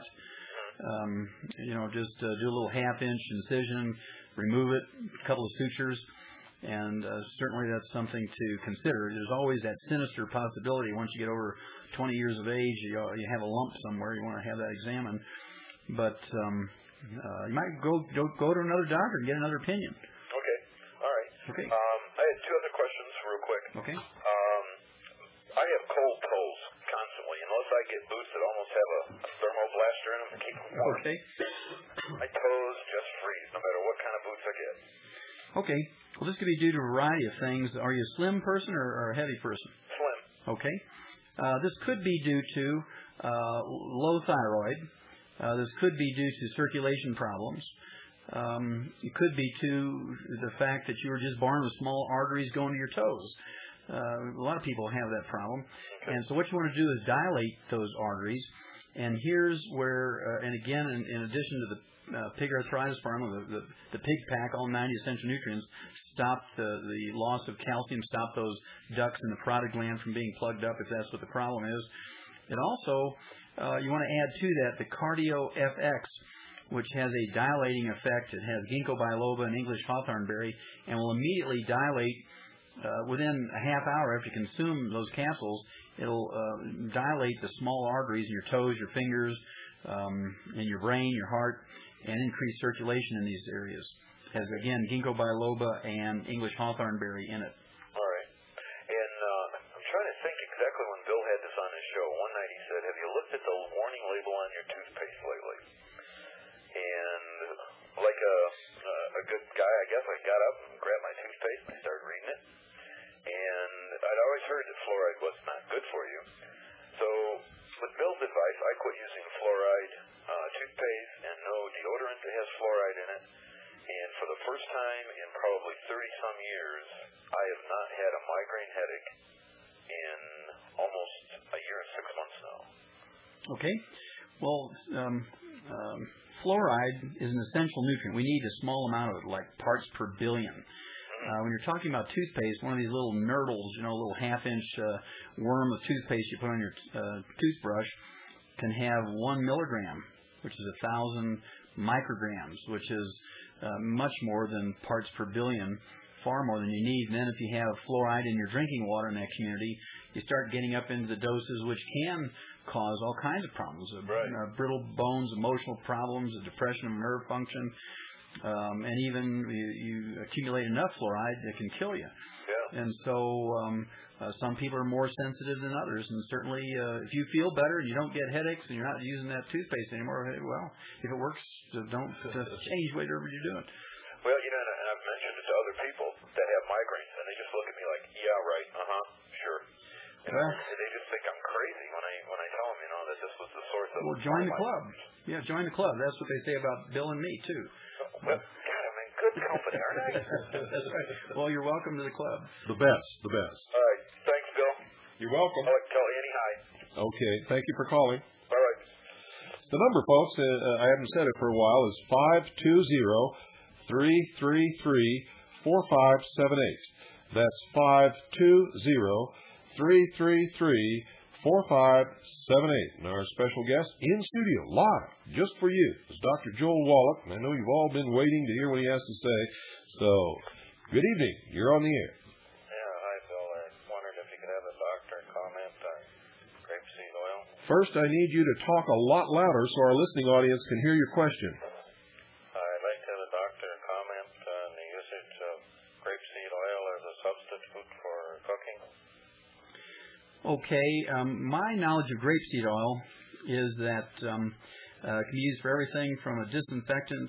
Just do a little half-inch incision, remove it, a couple of sutures, and certainly that's something to consider. There's always that sinister possibility. Once you get over 20 years of age, you have a lump somewhere. You want to have that examined. But you might go to another doctor and get another opinion. Okay. All right. Okay. I had two other questions real quick. Okay. I have cold toes constantly, unless I get boots that almost have a thermoblaster in them to keep them warm. Okay. My toes just freeze, no matter what kind of boots I get. Okay. Well, this could be due to a variety of things. Are you a slim person or a heavy person? Slim. Okay. This could be due to low thyroid. This could be due to circulation problems. It could be to the fact that you were just born with small arteries going to your toes. A lot of people have that problem. Okay. And so what you want to do is dilate those arteries. And here's where, and again, in addition to the pig arthritis formula, the pig pack, all 90 essential nutrients, stop the loss of calcium, stop those ducts in the parotid gland from being plugged up if that's what the problem is. And also, you want to add to that the Cardio FX, which has a dilating effect. It has ginkgo biloba and English hawthornberry, and will immediately dilate within a half hour after you consume those capsules. It'll dilate the small arteries in your toes, your fingers, in your brain, your heart, and increase circulation in these areas. It has, again, ginkgo biloba and English hawthornberry in it. All right. And I'm trying to think exactly when Bill had this on his show. One night he said, have you looked at the warning label on your toothpaste lately? And like a good guy, I guess, I got up and grabbed my toothpaste and I started reading it. And I'd always heard that fluoride was not good for you. So with Bill's advice, I quit using fluoride toothpaste and no deodorant that has fluoride in it. And for the first time in probably 30-some years, I have not had a migraine headache in almost a year and 6 months now. Okay. Well, fluoride is an essential nutrient. We need a small amount of it, like parts per billion. When you're talking about toothpaste, one of these little nurdles, a little half-inch worm of toothpaste you put on your toothbrush, can have 1 milligram, which is 1,000 micrograms, which is much more than parts per billion, far more than you need. And then if you have fluoride in your drinking water in that community, you start getting up into the doses which can cause all kinds of problems, brittle bones, emotional problems, depression of nerve function. And even you accumulate enough fluoride that can kill you. Yeah. And so some people are more sensitive than others. And certainly if you feel better and you don't get headaches and you're not using that toothpaste anymore, well, if it works, don't change whatever you're doing. Well, and I've mentioned it to other people that have migraines, and they just look at me like, yeah, right, sure. They just think I'm crazy when I tell them, that this was the source of. Well, join the club. Yeah, join the club. That's what they say about Bill and me too. Well, God, I'm in good company, aren't I? That's right. Well, you're welcome to the club. The best. All right, thanks, Bill. You're welcome. I'll let Kelly any hi. Okay, thank you for calling. All right. The number, folks, I haven't said it for a while, is 520-333-4578. That's 520-333-4578. And our special guest in studio, live, just for you, is Dr. Joel Wallach. And I know you've all been waiting to hear what he has to say. So, good evening. You're on the air. First, I need you to talk a lot louder so our listening audience can hear your question. I'd like to have the doctor comment on the usage of grapeseed oil as a substitute for cooking. Okay, my knowledge of grapeseed oil is that it can be used for everything from a disinfectant,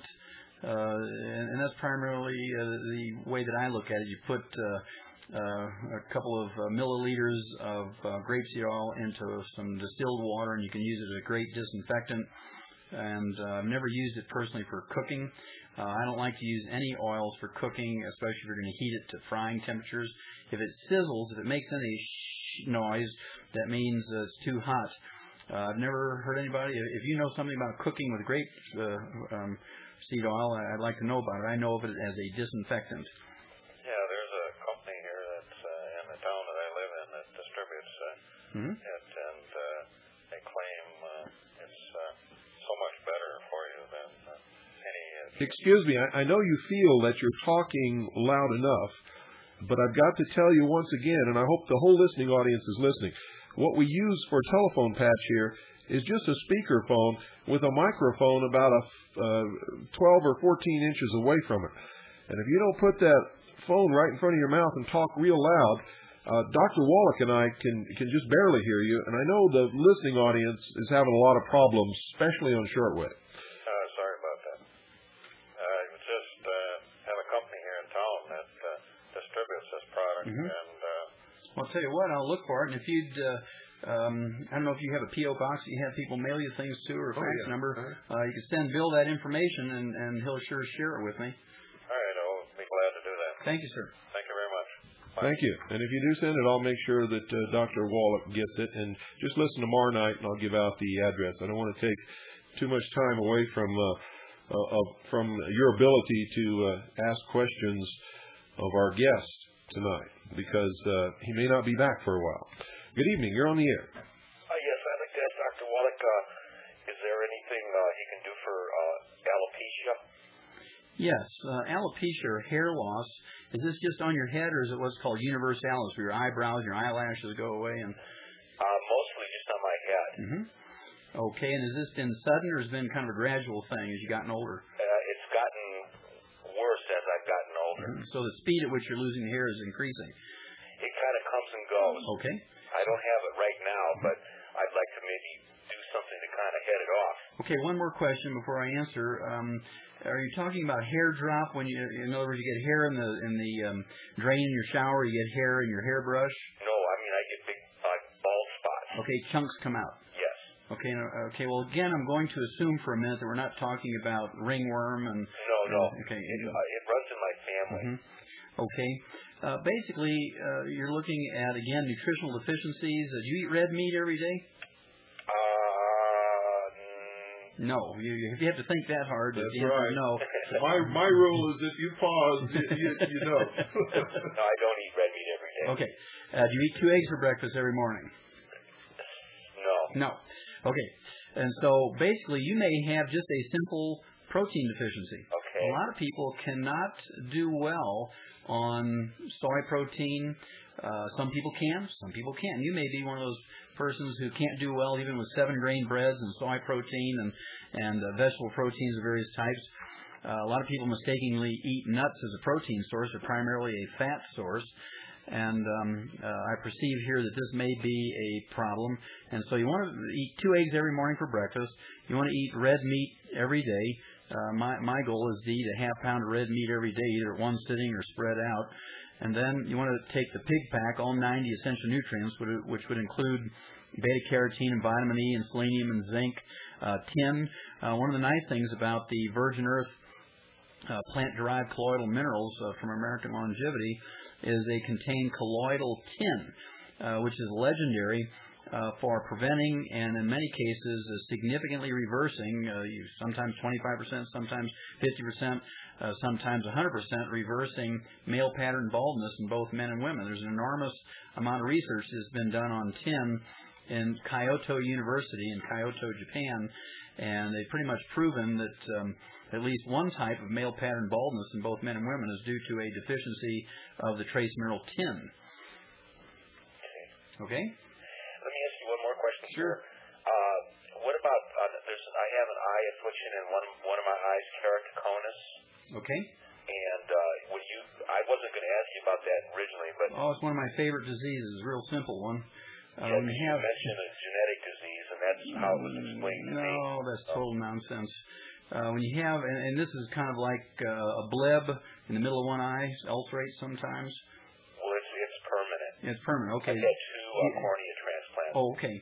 and that's primarily the way that I look at it. You put a couple of milliliters of grapeseed oil into some distilled water, and you can use it as a great disinfectant. And I've never used it personally for cooking. I don't like to use any oils for cooking, especially if you're going to heat it to frying temperatures. If it sizzles, if it makes any noise, that means it's too hot. I've never heard anybody. If you know something about cooking with grape seed oil, I'd like to know about it. I know of it as a disinfectant. Yeah, there's a company here that's in the town that I live in that distributes it, and they claim it's so much better for you than any. Excuse me, I know you feel that you're talking loud enough, but I've got to tell you once again, and I hope the whole listening audience is listening, what we use for a telephone patch here is just a speakerphone with a microphone about 12 or 14 inches away from it. And if you don't put that phone right in front of your mouth and talk real loud, Dr. Wallach and I can just barely hear you. And I know the listening audience is having a lot of problems, especially on shortwave. Sorry about that. I just have a company here in town that distributes this product. And well, I'll tell you what, I'll look for it. And if you'd, I don't know if you have a P.O. box that you have people mail you things to or a fax number, you can send Bill that information and he'll sure share it with me. All right, I'll be glad to do that. Thank you, sir. Thank you very much. Bye. Thank you. And if you do send it, I'll make sure that Dr. Wallach gets it. And just listen tomorrow night, and I'll give out the address. I don't want to take too much time away from your ability to ask questions of our guest tonight, because he may not be back for a while. Good evening. You're on the air. Yes, I'd like to ask Dr. Wallach, is there anything he can do for alopecia? Yes, alopecia or hair loss. Is this just on your head, or is it what's called universalis, where your eyebrows, your eyelashes go away? And mostly just on my head. Okay, and has this been sudden, or has it been kind of a gradual thing as you've gotten older? It's gotten worse as I've gotten older. So the speed at which you're losing the hair is increasing. It kind of comes and goes. Okay. I don't have it right now, but I'd like to maybe do something to kind of head it off. Okay, one more question before I answer. Are you talking about hair drop when you, in other words, you get hair in the drain in your shower, you get hair in your hairbrush? No, I mean I get big bald spots. Okay, chunks come out. Yes. Okay. Okay. Well, again, I'm going to assume for a minute that we're not talking about ringworm and. No. Okay. It runs in my family. Okay. Basically, you're looking at again nutritional deficiencies. Do you eat red meat every day? No. If you have to think that hard, that's the answer right. is no. My rule is if you pause, you know. No, I don't eat red meat every day. Okay. Do you eat 2 eggs for breakfast every morning? No. Okay. And so basically, you may have just a simple protein deficiency. Okay. A lot of people cannot do well on soy protein. Some people can, some people can't. You may be one of those persons who can't do well even with 7-grain breads and soy protein and vegetable proteins of various types. A lot of people mistakenly eat nuts as a protein source, but primarily a fat source. And I perceive here that this may be a problem. And so you want to eat 2 eggs every morning for breakfast. You want to eat red meat every day. My goal is to eat a half pound of red meat every day, either at one sitting or spread out. And then you want to take the pig pack, all 90 essential nutrients, which would include beta-carotene and vitamin E and selenium and zinc, tin. One of the nice things about the Virgin Earth plant-derived colloidal minerals from American Longevity is they contain colloidal tin, which is legendary for preventing and in many cases significantly reversing, sometimes 25%, sometimes 50%, sometimes 100% reversing male pattern baldness in both men and women. There's an enormous amount of research that's been done on tin in Kyoto University in Kyoto, Japan, and they've pretty much proven that at least one type of male pattern baldness in both men and women is due to a deficiency of the trace mineral tin. Okay? Let me ask you one more question. Sure. What about, I have an eye affliction in one of my eyes, keratoconus. Okay. And I wasn't going to ask you about that originally, but... Oh, it's one of my favorite diseases. It's a real simple one. You mentioned a genetic disease, and that's how it was explained to me. No, that's total nonsense. When you have, and this is kind of like a bleb in the middle of one eye, ulcerate sometimes. Well, it's permanent. It's permanent, okay. I had two cornea transplants. Oh, okay.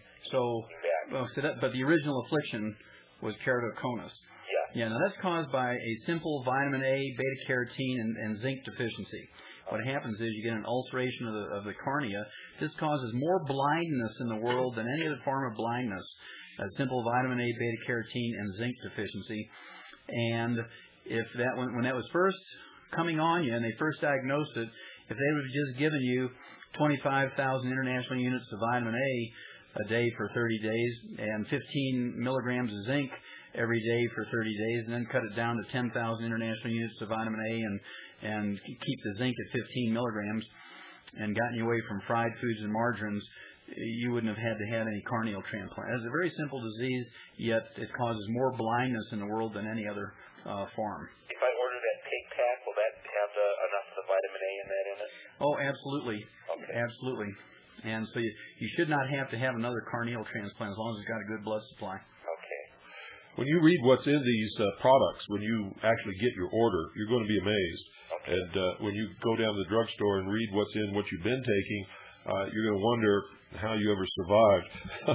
But the original affliction was keratoconus. Yeah, now that's caused by a simple vitamin A, beta-carotene, and zinc deficiency. What happens is you get an ulceration of the cornea. This causes more blindness in the world than any other form of blindness. A simple vitamin A, beta-carotene, and zinc deficiency. And if that when that was first coming on you and they first diagnosed it, if they would have just given you 25,000 international units of vitamin A day for 30 days and 15 milligrams of zinc every day for 30 days, and then cut it down to 10,000 international units of vitamin A and keep the zinc at 15 milligrams and gotten you away from fried foods and margarines, you wouldn't have had to have any corneal transplant. It's a very simple disease, yet it causes more blindness in the world than any other form. If I order that pig pack, will that have enough of the vitamin A in it? Oh, absolutely. Okay. Absolutely. And so you should not have to have another corneal transplant as long as it's got a good blood supply. When you read what's in these products, when you actually get your order, you're going to be amazed. Okay. And when you go down to the drugstore and read what's in what you've been taking, you're going to wonder how you ever survived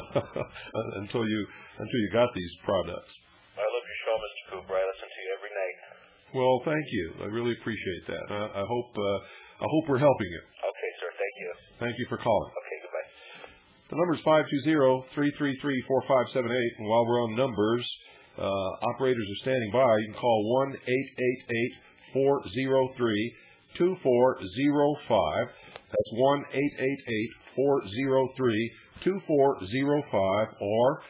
until you got these products. I love your show, Mr. Cooper. I listen to you every night. Well, thank you. I really appreciate that. I hope we're helping you. Okay, sir. Thank you. Thank you for calling. Okay, goodbye. The number is 520-333-4578, and while we're on numbers, operators are standing by. You can call 1-888-403-2405. That's 1-888-403-2405 or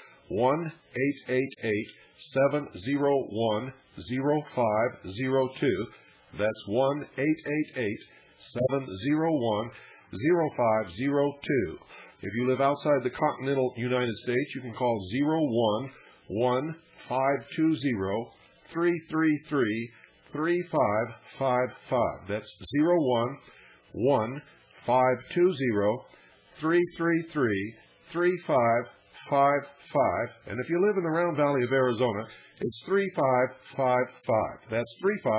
1-888-701-0502. That's 1-888-701-0502. If you live outside the continental United States, you can call 011-520-333-3555. That's 011-520-333-3555. And if you live in the Round Valley of Arizona, it's 3555. That's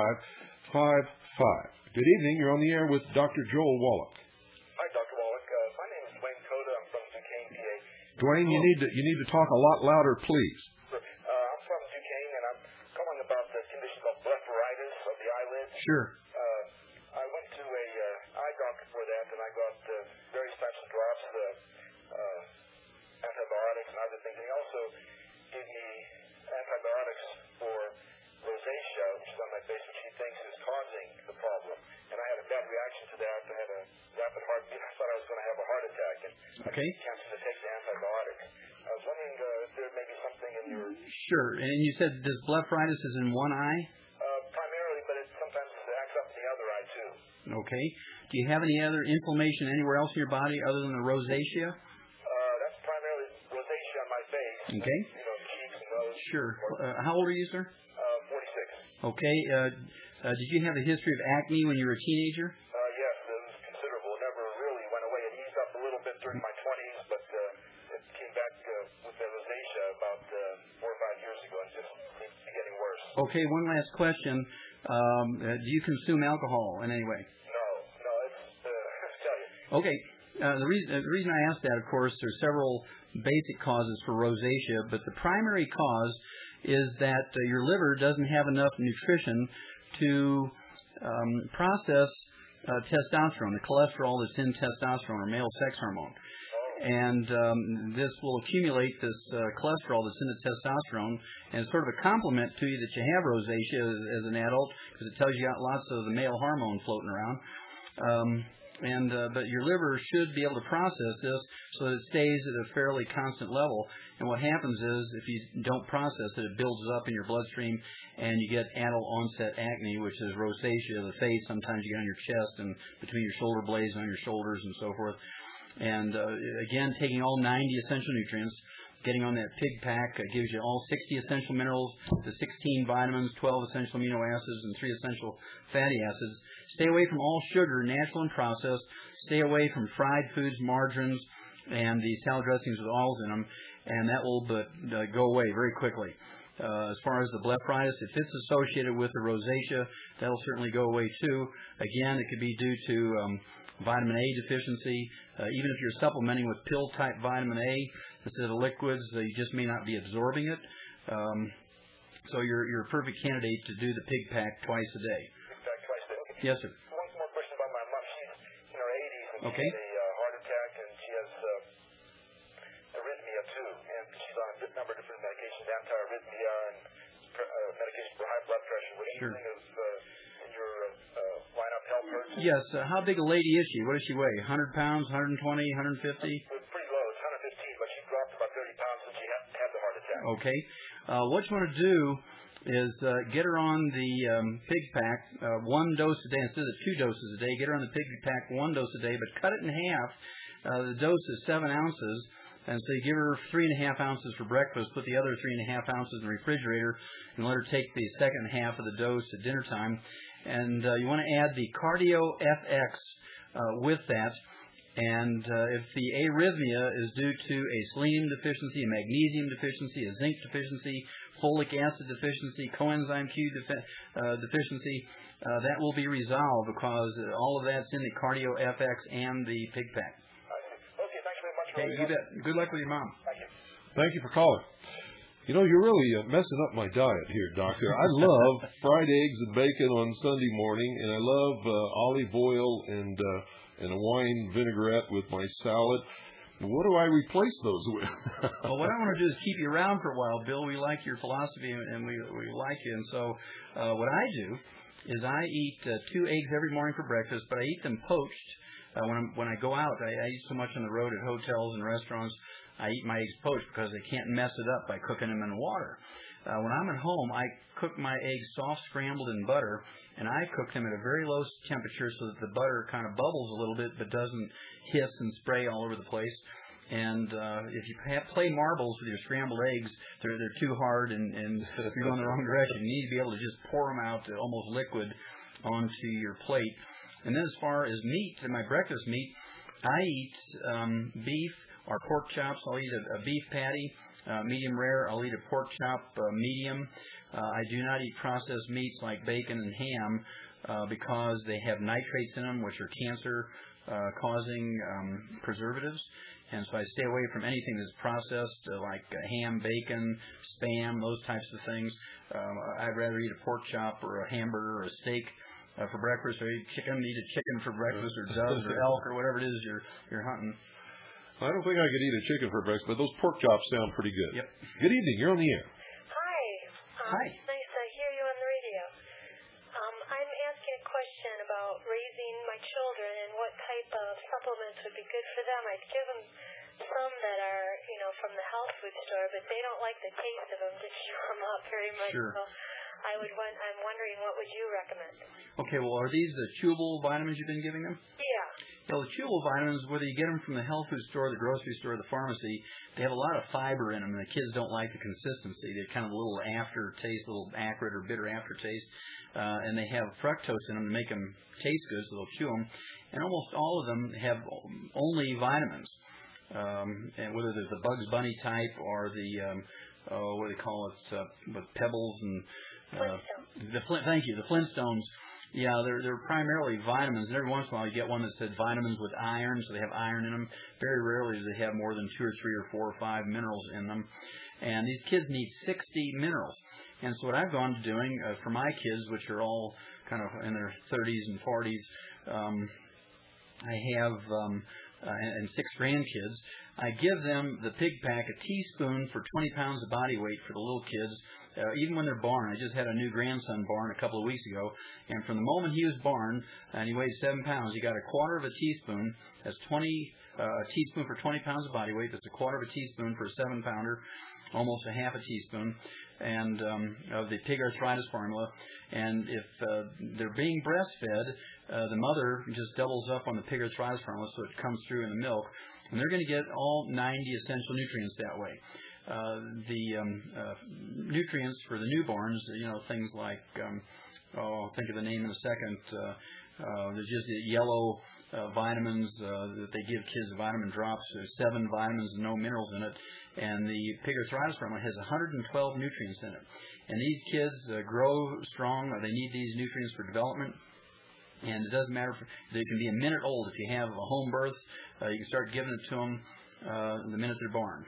3555. Good evening. You're on the air with Dr. Joel Wallach. Hi, Dr. Wallach. My name is Dwayne Coda. I'm from Duquesne, PA. Dwayne, you need to talk a lot louder, please. I'm from Duquesne, and I'm calling about the condition called blepharitis of the eyelids. Sure. I went to a eye doctor for that, and I got various types of drops, antibiotics and other things. And he also gave me antibiotics for rosacea, which is on my face, which he thinks is causing the problem. And I had a bad reaction to that. I had a rapid heartbeat. I thought I was going to have a heart attack, and I had cancer to take the antibiotics. I was wondering if there may be something in your... Sure. And you said this blepharitis is in one eye? Primarily, but it sometimes acts up in the other eye, too. Okay. Do you have any other inflammation anywhere else in your body other than the rosacea? That's primarily rosacea on my face. Okay. Cheeks and nose. Sure. How old are you, sir? 46. Okay. Did you have a history of acne when you were a teenager? Yes, it was considerable. It never really went away. It eased up a little bit during my 20s, but it came back with the rosacea about 4 or 5 years ago, and just keeps getting worse. Okay, one last question. Do you consume alcohol in any way? No, it's tell you. Okay. The reason I asked that, of course, there's several basic causes for rosacea, but the primary cause is that your liver doesn't have enough nutrition to process testosterone, the cholesterol that's in testosterone, or male sex hormone. And this will accumulate this cholesterol that's in the testosterone, and it's sort of a compliment to you that you have rosacea as an adult, because it tells you got lots of the male hormone floating around. But your liver should be able to process this so that it stays at a fairly constant level. And what happens is, if you don't process it, it builds up in your bloodstream, and you get adult onset acne, which is rosacea of the face. Sometimes you get on your chest and between your shoulder blades, on your shoulders, and so forth. And again, taking all 90 essential nutrients, getting on that pig pack gives you all 60 essential minerals, the 16 vitamins, 12 essential amino acids, and 3 essential fatty acids. Stay away from all sugar, natural and processed. Stay away from fried foods, margarines, and the salad dressings with oils in them, and that will go away very quickly. As far as the blepharitis, if it's associated with the rosacea, that'll certainly go away too. Again, it could be due to vitamin A deficiency. Even if you're supplementing with pill-type vitamin A instead of liquids, you just may not be absorbing it. So you're a perfect candidate to do the pig pack twice a day. Pig pack twice a day. Okay. Yes, sir. One more question about my mom. She's in her 80s and okay. She had a heart attack, and she has arrhythmia too, and she's on a number of different medications, anti-arrhythmia and medication for high blood pressure. Would anything in your lineup help her? Yes. How big a lady is she? What does she weigh? 100 pounds, 120, 150? It's pretty low. It's 115, but she dropped about 30 pounds since she had the heart attack. Okay. What you want to do is get her on the pig pack, 1 dose a day instead of 2 doses a day. Get her on the pig pack 1 dose a day, but cut it in half. The dose is 7 ounces, and so you give her 3.5 ounces for breakfast. Put the other 3.5 ounces in the refrigerator, and let her take the second half of the dose at dinner time. And you want to add the Cardio FX with that. And if the arrhythmia is due to a selenium deficiency, a magnesium deficiency, a zinc deficiency, folic acid deficiency, coenzyme Q deficiency, that will be resolved because all of that's in the Cardio FX and the pig pack. Okay, thanks very much. Okay, you bet. Good luck with your mom. Thank you. Thank you for calling. You know, you're really messing up my diet here, Doctor. I love fried eggs and bacon on Sunday morning, and I love olive oil and a wine vinaigrette with my salad. What do I replace those with? Well, what I want to do is keep you around for a while, Bill. We like your philosophy, and we like you. And so what I do is I eat 2 eggs every morning for breakfast, but I eat them poached. When I go out, I eat so much on the road at hotels and restaurants, I eat my eggs poached because they can't mess it up by cooking them in water. When I'm at home, I cook my eggs soft scrambled in butter, and I cook them at a very low temperature so that the butter kind of bubbles a little bit but doesn't hiss and spray all over the place. And if you play marbles with your scrambled eggs, they're too hard, and if you're going the wrong direction, you need to be able to just pour them out almost liquid onto your plate. And then as far as meat, my breakfast meat, I eat beef or pork chops. I'll eat a beef patty, medium rare. I'll eat a pork chop, medium. I do not eat processed meats like bacon and ham because they have nitrates in them, which are cancer-causing preservatives. And so I stay away from anything that's processed, like ham, bacon, Spam, those types of things. I'd rather eat a pork chop or a hamburger or a steak for breakfast, or eat a chicken for breakfast, or doves or elk or whatever it is you're hunting. I don't think I could eat a chicken for breakfast, but those pork chops sound pretty good. Yep. Good evening. You're on the air. Hi. Hi. It's nice to hear you on the radio. I'm asking a question about raising my children and what type of supplements would be good for them. I'd give them some that are, from the health food store, but they don't like the taste of them to chew them up very much. Sure. So I'm wondering, what would you recommend? Okay, well, are these the chewable vitamins you've been giving them? Yeah. Well, the chewable vitamins, whether you get them from the health food store, the grocery store, the pharmacy, they have a lot of fiber in them, and the kids don't like the consistency. They're kind of a little aftertaste, a little acrid or bitter aftertaste, and they have fructose in them to make them taste good, so they'll chew them. And almost all of them have only vitamins, and whether there's the Bugs Bunny type or the what do they call it, with pebbles and Flintstones. Thank you, the Flintstones. Yeah, they're primarily vitamins, and every once in a while you get one that said vitamins with iron, so they have iron in them. Very rarely do they have more than 2 or 3 or 4 or 5 minerals in them. And these kids need 60 minerals. And so what I've gone to doing for my kids, which are all kind of in their 30s and 40s, I have and 6 grandkids. I give them the Pig Pack, a teaspoon for 20 pounds of body weight for the little kids. Even when they're born. I just had a new grandson born a couple of weeks ago, and from the moment he was born, and he weighed 7 pounds, he got a quarter of a teaspoon. That's a teaspoon for 20 pounds of body weight. That's a quarter of a teaspoon for a 7-pounder, almost a half a teaspoon, and of the pig arthritis formula. And if they're being breastfed, the mother just doubles up on the pig arthritis formula, so it comes through in the milk, and they're going to get all 90 essential nutrients that way. The nutrients for the newborns, things like, I'll think of the name in a second. There's just the yellow vitamins that they give kids, vitamin drops. There's 7 vitamins and no minerals in it. And the pig arthritis formula has 112 nutrients in it. And these kids grow strong. They need these nutrients for development. And it doesn't matter. They can be a minute old. If you have a home birth, you can start giving it to them the minute they're born.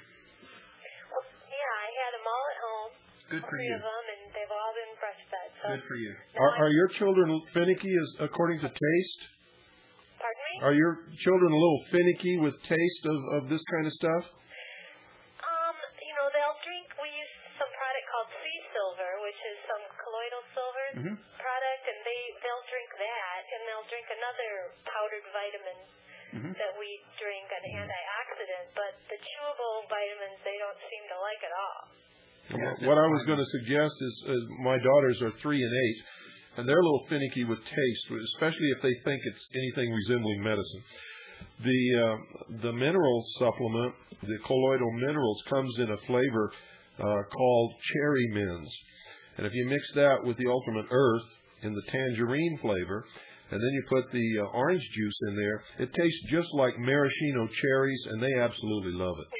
Good for you. 3 of them, and they've all been breastfed. So good for you. Are your children finicky according to taste? Pardon me? Are your children a little finicky with taste of this kind of stuff? They'll drink. We use some product called Sea Silver, which is some colloidal silver product, and they'll drink that, and they'll drink another powdered vitamin that we drink, an antioxidant. But the chewable vitamins, they don't seem to like at all. What I was going to suggest is my daughters are 3 and 8, and they're a little finicky with taste, especially if they think it's anything resembling medicine. The mineral supplement, the colloidal minerals, comes in a flavor called Cherry Mints. And if you mix that with the Ultimate Earth in the tangerine flavor, and then you put the orange juice in there, it tastes just like maraschino cherries, and they absolutely love it.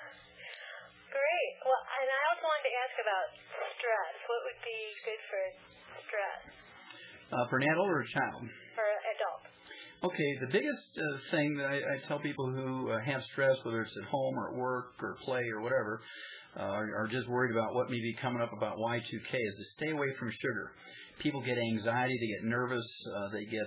For an adult or a child? For an adult. Okay, the biggest thing that I tell people who have stress, whether it's at home or at work or play or whatever, are just worried about what may be coming up about Y2K, is to stay away from sugar. People get anxiety, they get nervous, they get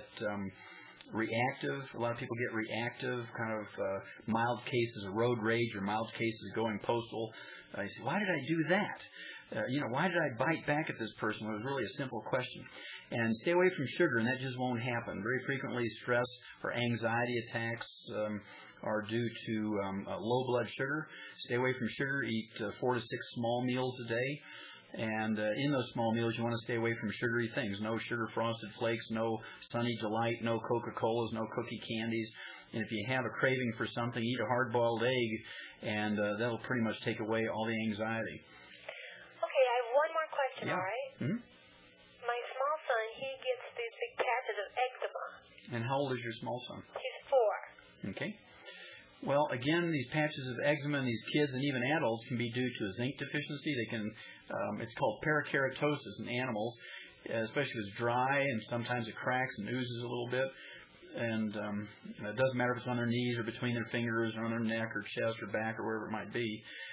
reactive. A lot of people get reactive, kind of mild cases of road rage or mild cases of going postal. You say, why did I do that? Why did I bite back at this person? It was really a simple question. And stay away from sugar, and that just won't happen. Very frequently, stress or anxiety attacks are due to low blood sugar. Stay away from sugar. Eat 4 to 6 small meals a day. And in those small meals, you want to stay away from sugary things. No sugar frosted flakes, no Sunny Delight, no Coca-Colas, no cookie candies. And if you have a craving for something, eat a hard-boiled egg, and that'll pretty much take away all the anxiety. Okay, I have one more question, yeah. All right? Mm-hmm. My small son, he gets these big patches of eczema. And how old is your small son? He's 4. Okay. Well, again, these patches of eczema in these kids and even adults can be due to a zinc deficiency. They can, it's called parakeratosis in animals, especially if it's dry, and sometimes it cracks and oozes a little bit. And it doesn't matter if it's on their knees or between their fingers or on their neck or chest or back or wherever it might be.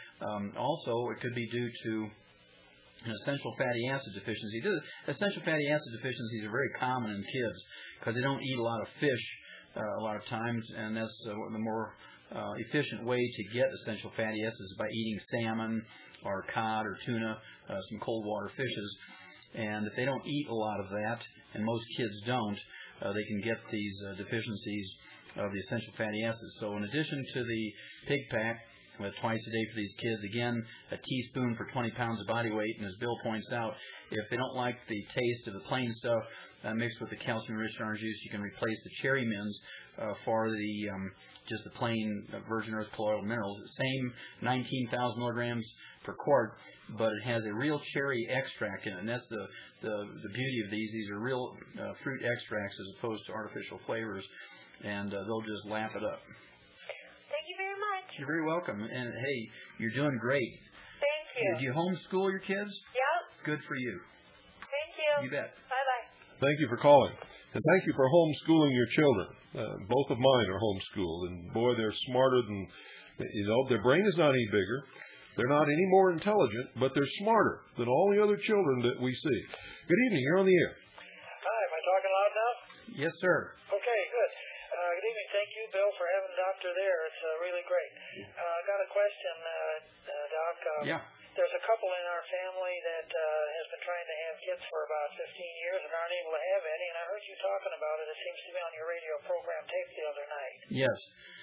Also, it could be due to an essential fatty acid deficiency. Essential fatty acid deficiencies are very common in kids because they don't eat a lot of fish a lot of times, and that's the more efficient way to get essential fatty acids is by eating salmon or cod or tuna, some cold water fishes. And if they don't eat a lot of that, and most kids don't, they can get these deficiencies of the essential fatty acids. So in addition to the Pig Pack, twice a day for these kids, again, a teaspoon for 20 pounds of body weight. And as Bill points out, if they don't like the taste of the plain stuff mixed with the calcium-rich orange juice, you can replace the Cherry Mints for the just the plain Virgin Earth colloidal minerals. Same 19,000 milligrams per quart, but it has a real cherry extract in it. And that's the beauty of these. These are real fruit extracts as opposed to artificial flavors, and they'll just lap it up. Thank you very much. You're very welcome. And, hey, you're doing great. Thank you. Do you homeschool your kids? Yeah. Good for you. Thank you. You bet. Bye-bye. Thank you for calling. And thank you for homeschooling your children. Both of mine are homeschooled. And boy, they're smarter than, their brain is not any bigger. They're not any more intelligent, but they're smarter than all the other children that we see. Good evening. You're on the air. Hi, am I talking loud now? Yes, sir. Okay, good. Good evening. Thank you, Bill, for having the doctor there. It's really great. I got a question, Doc. Yeah. There's a couple in our family that has been trying to have kids for about 15 years and aren't able to have any, and I heard you talking about it. It seems to be on your radio program tape the other night. Yes.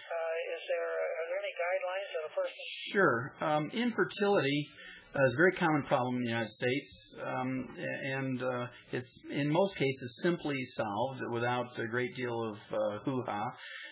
Are there any guidelines that a person... Sure. Infertility is a very common problem in the United States, and it's in most cases simply solved without a great deal of hoo-ha.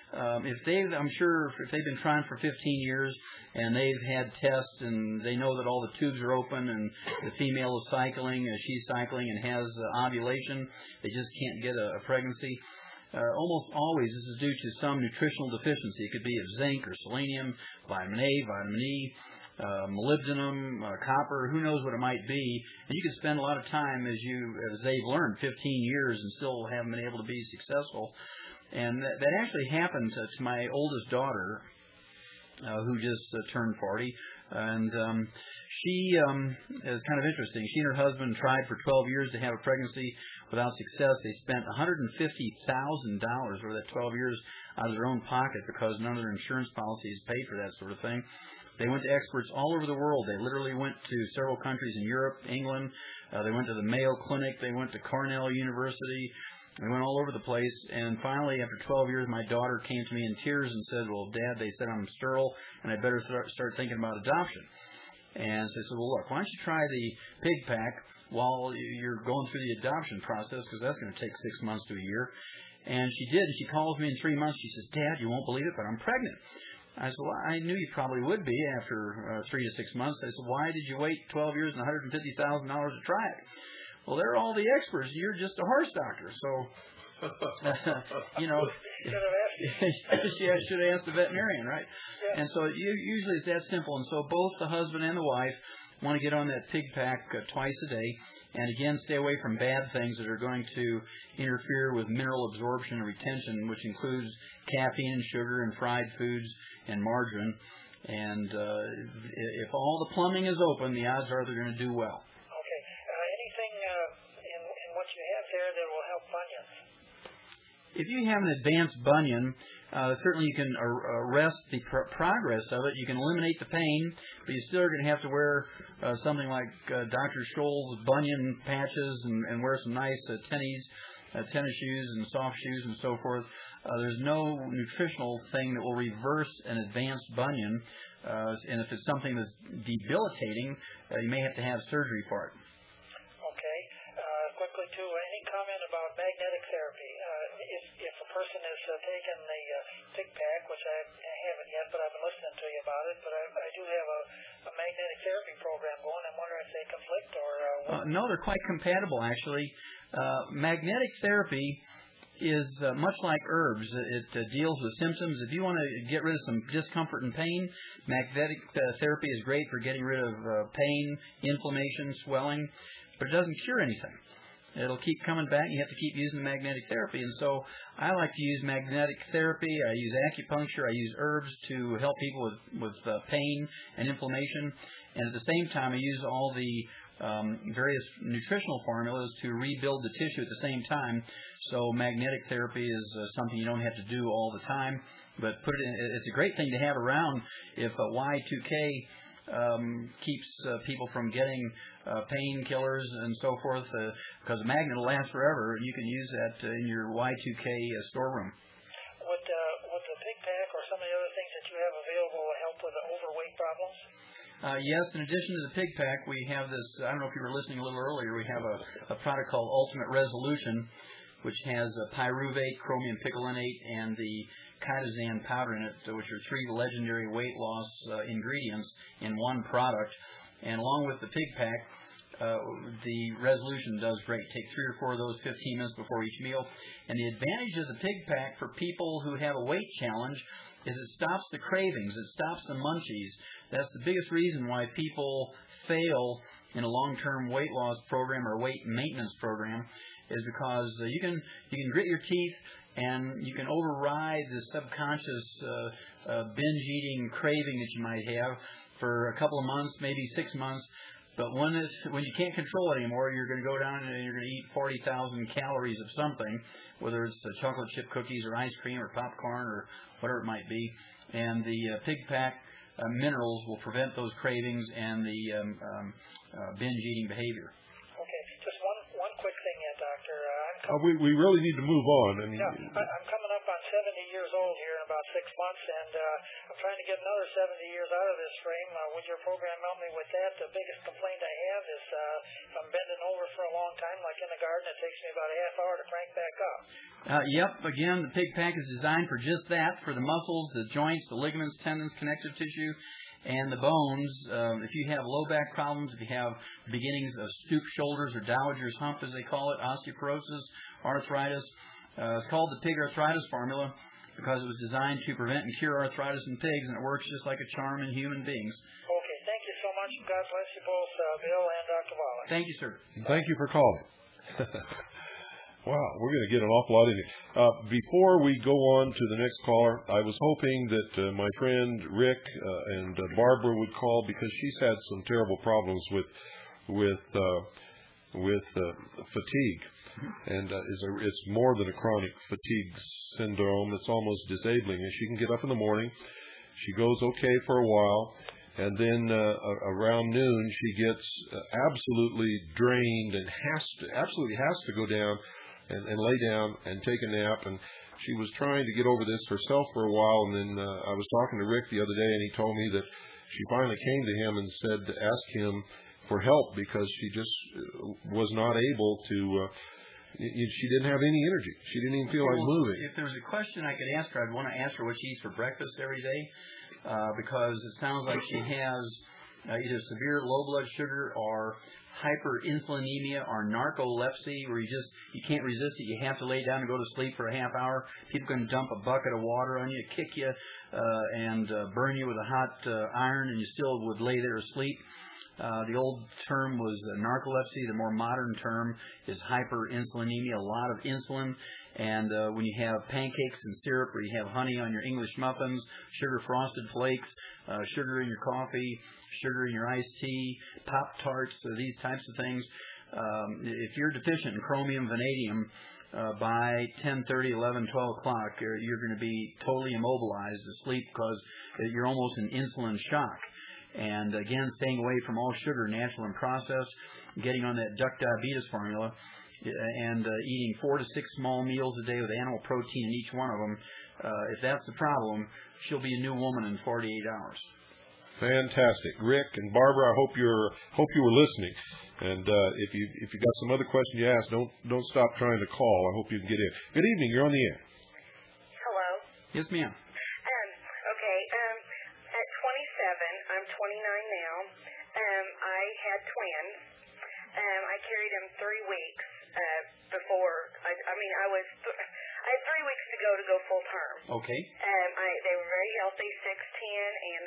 I'm sure if they've been trying for 15 years and they've had tests and they know that all the tubes are open and the female is cycling, she's cycling and has ovulation, they just can't get a pregnancy. Almost always this is due to some nutritional deficiency. It could be of zinc or selenium, vitamin A, vitamin E, molybdenum, copper, who knows what it might be. And you can spend a lot of time, as they've learned, 15 years and still haven't been able to be successful. And that actually happened to my oldest daughter, who just turned 40. And she is kind of interesting. She and her husband tried for 12 years to have a pregnancy without success. They spent $150,000 over that 12 years out of their own pocket because none of their insurance policies paid for that sort of thing. They went to experts all over the world. They literally went to several countries in Europe, England. They went to the Mayo Clinic. They went to Cornell University. They went all over the place. And finally, after 12 years, my daughter came to me in tears and said, well, Dad, they said I'm sterile and I better start thinking about adoption. And so I said, well, look, why don't you try the pig pack while you're going through the adoption process, because that's going to take 6 months to a year. And she did. And she calls me in 3 months. She says, Dad, you won't believe it, but I'm pregnant. I said, well, I knew you probably would be after 3 to 6 months. I said, why did you wait 12 years and $150,000 to try it? Well, they're all the experts. You're just a horse doctor. So, I should have asked the veterinarian, right? Yeah. And so usually it's that simple. And so both the husband and the wife want to get on that pig pack twice a day. And again, stay away from bad things that are going to interfere with mineral absorption and retention, which includes caffeine and sugar and fried foods and margarine. And if all the plumbing is open, the odds are they're going to do well. Okay. Anything in what you have there that will help bunions? If you have an advanced bunion, certainly you can arrest the progress of it. You can eliminate the pain, but you still are going to have to wear something like Dr. Scholl's bunion patches and wear some nice tennis shoes and soft shoes and so forth. There's no nutritional thing that will reverse an advanced bunion, and if it's something that's debilitating, you may have to have surgery for it. Okay. Quickly, too, any comment about magnetic therapy? If a person is taking the pig pack, which I haven't yet, but I've been listening to you about it, but I do have a magnetic therapy program going. I'm wondering if they conflict or what? No, they're quite compatible, actually. Magnetic therapy is much like herbs. It deals with symptoms. If you want to get rid of some discomfort and pain, magnetic therapy is great for getting rid of pain, inflammation, swelling, but it doesn't cure anything. It'll keep coming back. You have to keep using magnetic therapy. And so I like to use magnetic therapy. I use acupuncture. I use herbs to help people with pain and inflammation. And at the same time, I use all the various nutritional formulas to rebuild the tissue at the same time. So magnetic therapy is something you don't have to do all the time, but it's a great thing to have around if Y2K keeps people from getting painkillers and so forth, because a magnet will last forever, and you can use that in your Y2K storeroom. Would the pig pack or some of the other things that you have available help with the overweight problems? Yes, in addition to the pig pack, we have this, I don't know if you were listening a little earlier, we have a product called Ultimate Resolution, which has pyruvate, chromium picolinate, and the chitosan powder in it, which are 3 legendary weight loss ingredients in one product. And along with the pig pack, the Resolution does great. Take 3 or 4 of those 15 minutes before each meal. And the advantage of the pig pack for people who have a weight challenge is it stops the cravings. It stops the munchies. That's the biggest reason why people fail in a long-term weight loss program or weight maintenance program is because you can grit your teeth and you can override the subconscious binge eating craving that you might have for a couple of months, maybe 6 months. But when you can't control it anymore, you're going to go down and you're going to eat 40,000 calories of something, whether it's chocolate chip cookies or ice cream or popcorn or whatever it might be. And the Pig Pack minerals will prevent those cravings and the binge eating behavior. Okay, just one quick thing, Doctor. We really need to move on. I mean, I'm coming up on 70 years old here in about 6 months, and I'm trying to get another 70 years out of this frame. Would your program help me with that? The biggest complaint I have is if I'm bending over for a long time, like in the garden, it takes me about a half hour to crank back up. Yep. Again, the Pig Pack is designed for just that, for the muscles, the joints, the ligaments, tendons, connective tissue, and the bones. If you have low back problems, if you have beginnings of stoop shoulders or dowager's hump, as they call it, osteoporosis, arthritis, it's called the Pig Arthritis Formula because it was designed to prevent and cure arthritis in pigs, and it works just like a charm in human beings. Okay, thank you so much. God bless you both, Bill and Dr. Wallace. Thank you, sir. Thank you for calling. Wow, we're going to get an awful lot in here. Before we go on to the next caller, I was hoping that my friend Rick and Barbara would call because she's had some terrible problems with fatigue, and it's more than a chronic fatigue syndrome. It's almost disabling. And she can get up in the morning, she goes okay for a while, and then around noon she gets absolutely drained and absolutely has to go down and lay down and take a nap. And she was trying to get over this herself for a while, and then I was talking to Rick the other day, and he told me that she finally came to him and said to ask him for help because she just was not able to, she didn't have any energy. She didn't even feel like moving. If there was a question I could ask her, I'd want to ask her what she eats for breakfast every day because it sounds like she has either severe low blood sugar or hyperinsulinemia or narcolepsy where you can't resist it. You have to lay down and go to sleep for a half hour. People can dump a bucket of water on you, kick you, and burn you with a hot iron, and you still would lay there asleep. The old term was narcolepsy. The more modern term is hyperinsulinemia, a lot of insulin. And when you have pancakes and syrup, or you have honey on your English muffins, sugar frosted flakes, sugar in your coffee, sugar in your iced tea, Pop-Tarts, these types of things, if you're deficient in chromium, vanadium, by 10:30, 11, 12 o'clock, you're going to be totally immobilized asleep because you're almost in insulin shock. And again, staying away from all sugar, natural and processed, getting on that duck diabetes formula, and eating 4 to 6 small meals a day with animal protein in each one of them. If that's the problem, she'll be a new woman in 48 hours. Fantastic, Rick and Barbara. I hope you were listening. And if you got some other question you ask, don't stop trying to call. I hope you can get in. Good evening. You're on the air. Hello. Yes, ma'am. Okay. At 27, I'm 29 now. I had twins. I carried them 3 weeks before. I had 3 weeks to go full term. Okay. They were very healthy, 6'10" and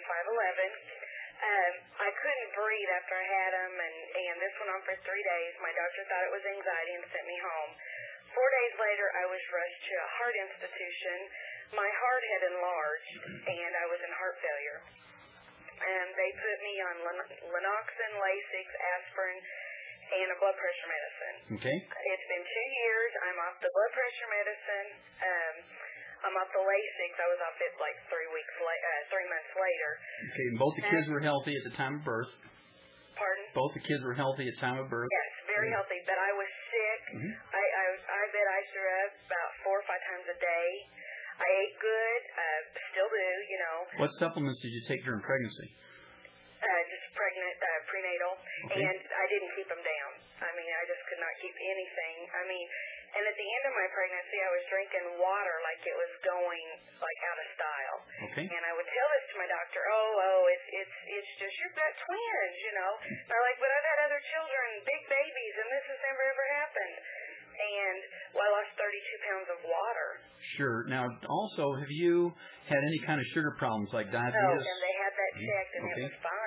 5'11". I couldn't breathe after I had them, and this went on for 3 days. My doctor thought it was anxiety and sent me home. 4 days later, I was rushed to a heart institution. My heart had enlarged, and I was in heart failure. They put me on Lanoxin, Lasix, aspirin, and a blood pressure medicine. Okay. It's been 2 years. I'm off the blood pressure medicine. I'm off the Lasix. I was off it like 3 months later. Okay, and both the kids were healthy at the time of birth. Pardon? Both the kids were healthy at the time of birth. Yes, very healthy, but I was sick. Mm-hmm. I bet I threw up about 4 or 5 times a day. I ate good, still do, you know. What supplements did you take during pregnancy? Just prenatal, okay. And I didn't keep them down. I mean, I just could not keep anything. And at the end of my pregnancy, I was drinking water like it was going like out of style. Okay. And I would tell this to my doctor, it's just you've got twins, you know. And I'm like, but I've had other children, big babies, and this has never ever happened. And I lost 32 pounds of water. Sure. Now, also, have you had any kind of sugar problems like diabetes? No, and they had that checked, and it was fine.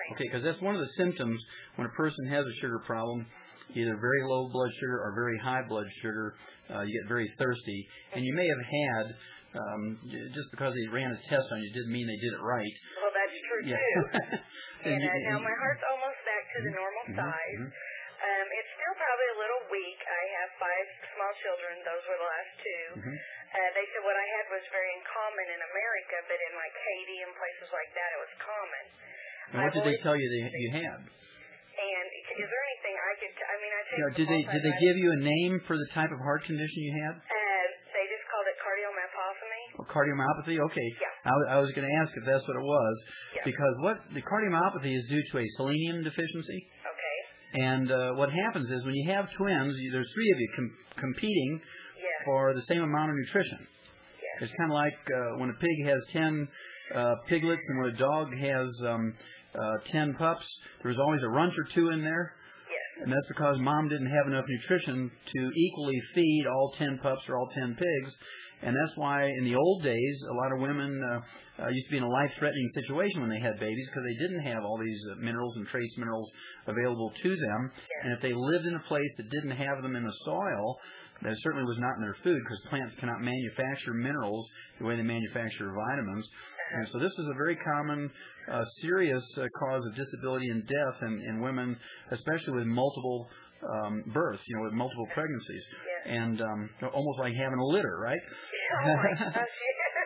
Okay, because that's one of the symptoms when a person has a sugar problem, either very low blood sugar or very high blood sugar. You get very thirsty, and you may have had, just because they ran a test on you didn't mean they did it right. Well, that's true, too. And now my heart's almost back to the normal size. It's still probably a little weak. I have 5 small children. Those were the last 2. They said what I had was very uncommon in America, but in like Haiti and places like that, it was common. And what did they tell you that you had? And is there anything I could? I mean, I take. Did they give you a name for the type of heart condition you had? They just called it cardiomyopathy. Oh, cardiomyopathy. Okay. Yeah. I was going to ask if that's what it was, yeah. because what the cardiomyopathy is due to a selenium deficiency. Okay. And what happens is when you have twins, there's 3 of you competing for the same amount of nutrition. It's kind of like when a pig has 10 piglets and when a dog has 10 pups, there's always a runt or 2 in there. And that's because mom didn't have enough nutrition to equally feed all 10 pups or all 10 pigs. And that's why in the old days, a lot of women used to be in a life-threatening situation when they had babies because they didn't have all these minerals and trace minerals available to them. And if they lived in a place that didn't have them in the soil, that certainly was not in their food because plants cannot manufacture minerals the way they manufacture vitamins. And so this is a very common, serious cause of disability and death in women, especially with multiple births, with multiple pregnancies. And almost like having a litter, right? Oh, my gosh,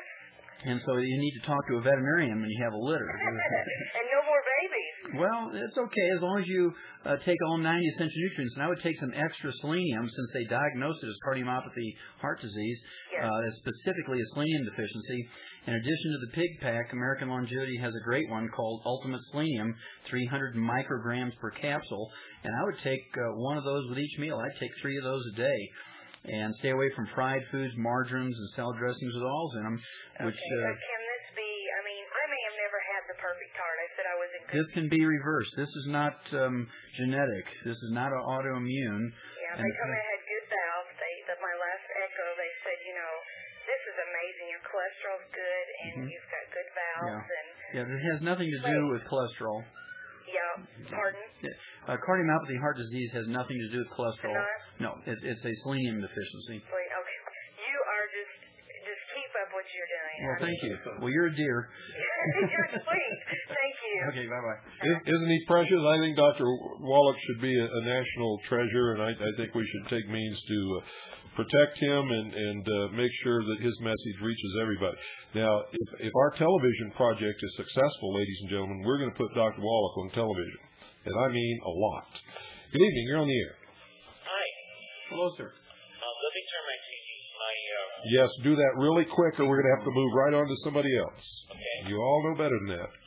And so you need to talk to a veterinarian when you have a litter. And no more babies. Well, it's okay as long as you take all 90 essential nutrients. And I would take some extra selenium since they diagnosed it as cardiomyopathy heart disease, specifically a selenium deficiency. In addition to the pig pack, American Longevity has a great one called Ultimate Selenium, 300 micrograms per capsule. And I would take one of those with each meal. I'd take 3 of those a day. And stay away from fried foods, margarines, and salad dressings with oils in them. Which, can this be, I mean, I may have never had the perfect heart. I said I was in good. This can be reversed. This is not genetic. This is not autoimmune. Yeah, they told me I had good valves. My last echo, they said, this is amazing. Your cholesterol's good, and you've got good valves. Yeah, it has nothing to do with cholesterol. Yeah, pardon? Cardiomyopathy heart disease has nothing to do with cholesterol. No, it's a selenium deficiency. Okay. You are just keep up what you're doing. Well, thank you. Well, you're a dear. You're sweet. Thank you. Okay, bye-bye. Isn't he precious? I think Dr. Wallach should be a national treasure, and I think we should take means to protect him and make sure that his message reaches everybody. Now, if our television project is successful, ladies and gentlemen, we're going to put Dr. Wallach on television. And I mean a lot. Good evening. You're on the air. Hi. Hello, sir. Let me turn my TV. Yes, do that really quick or we're going to have to move right on to somebody else. Okay. You all know better than that.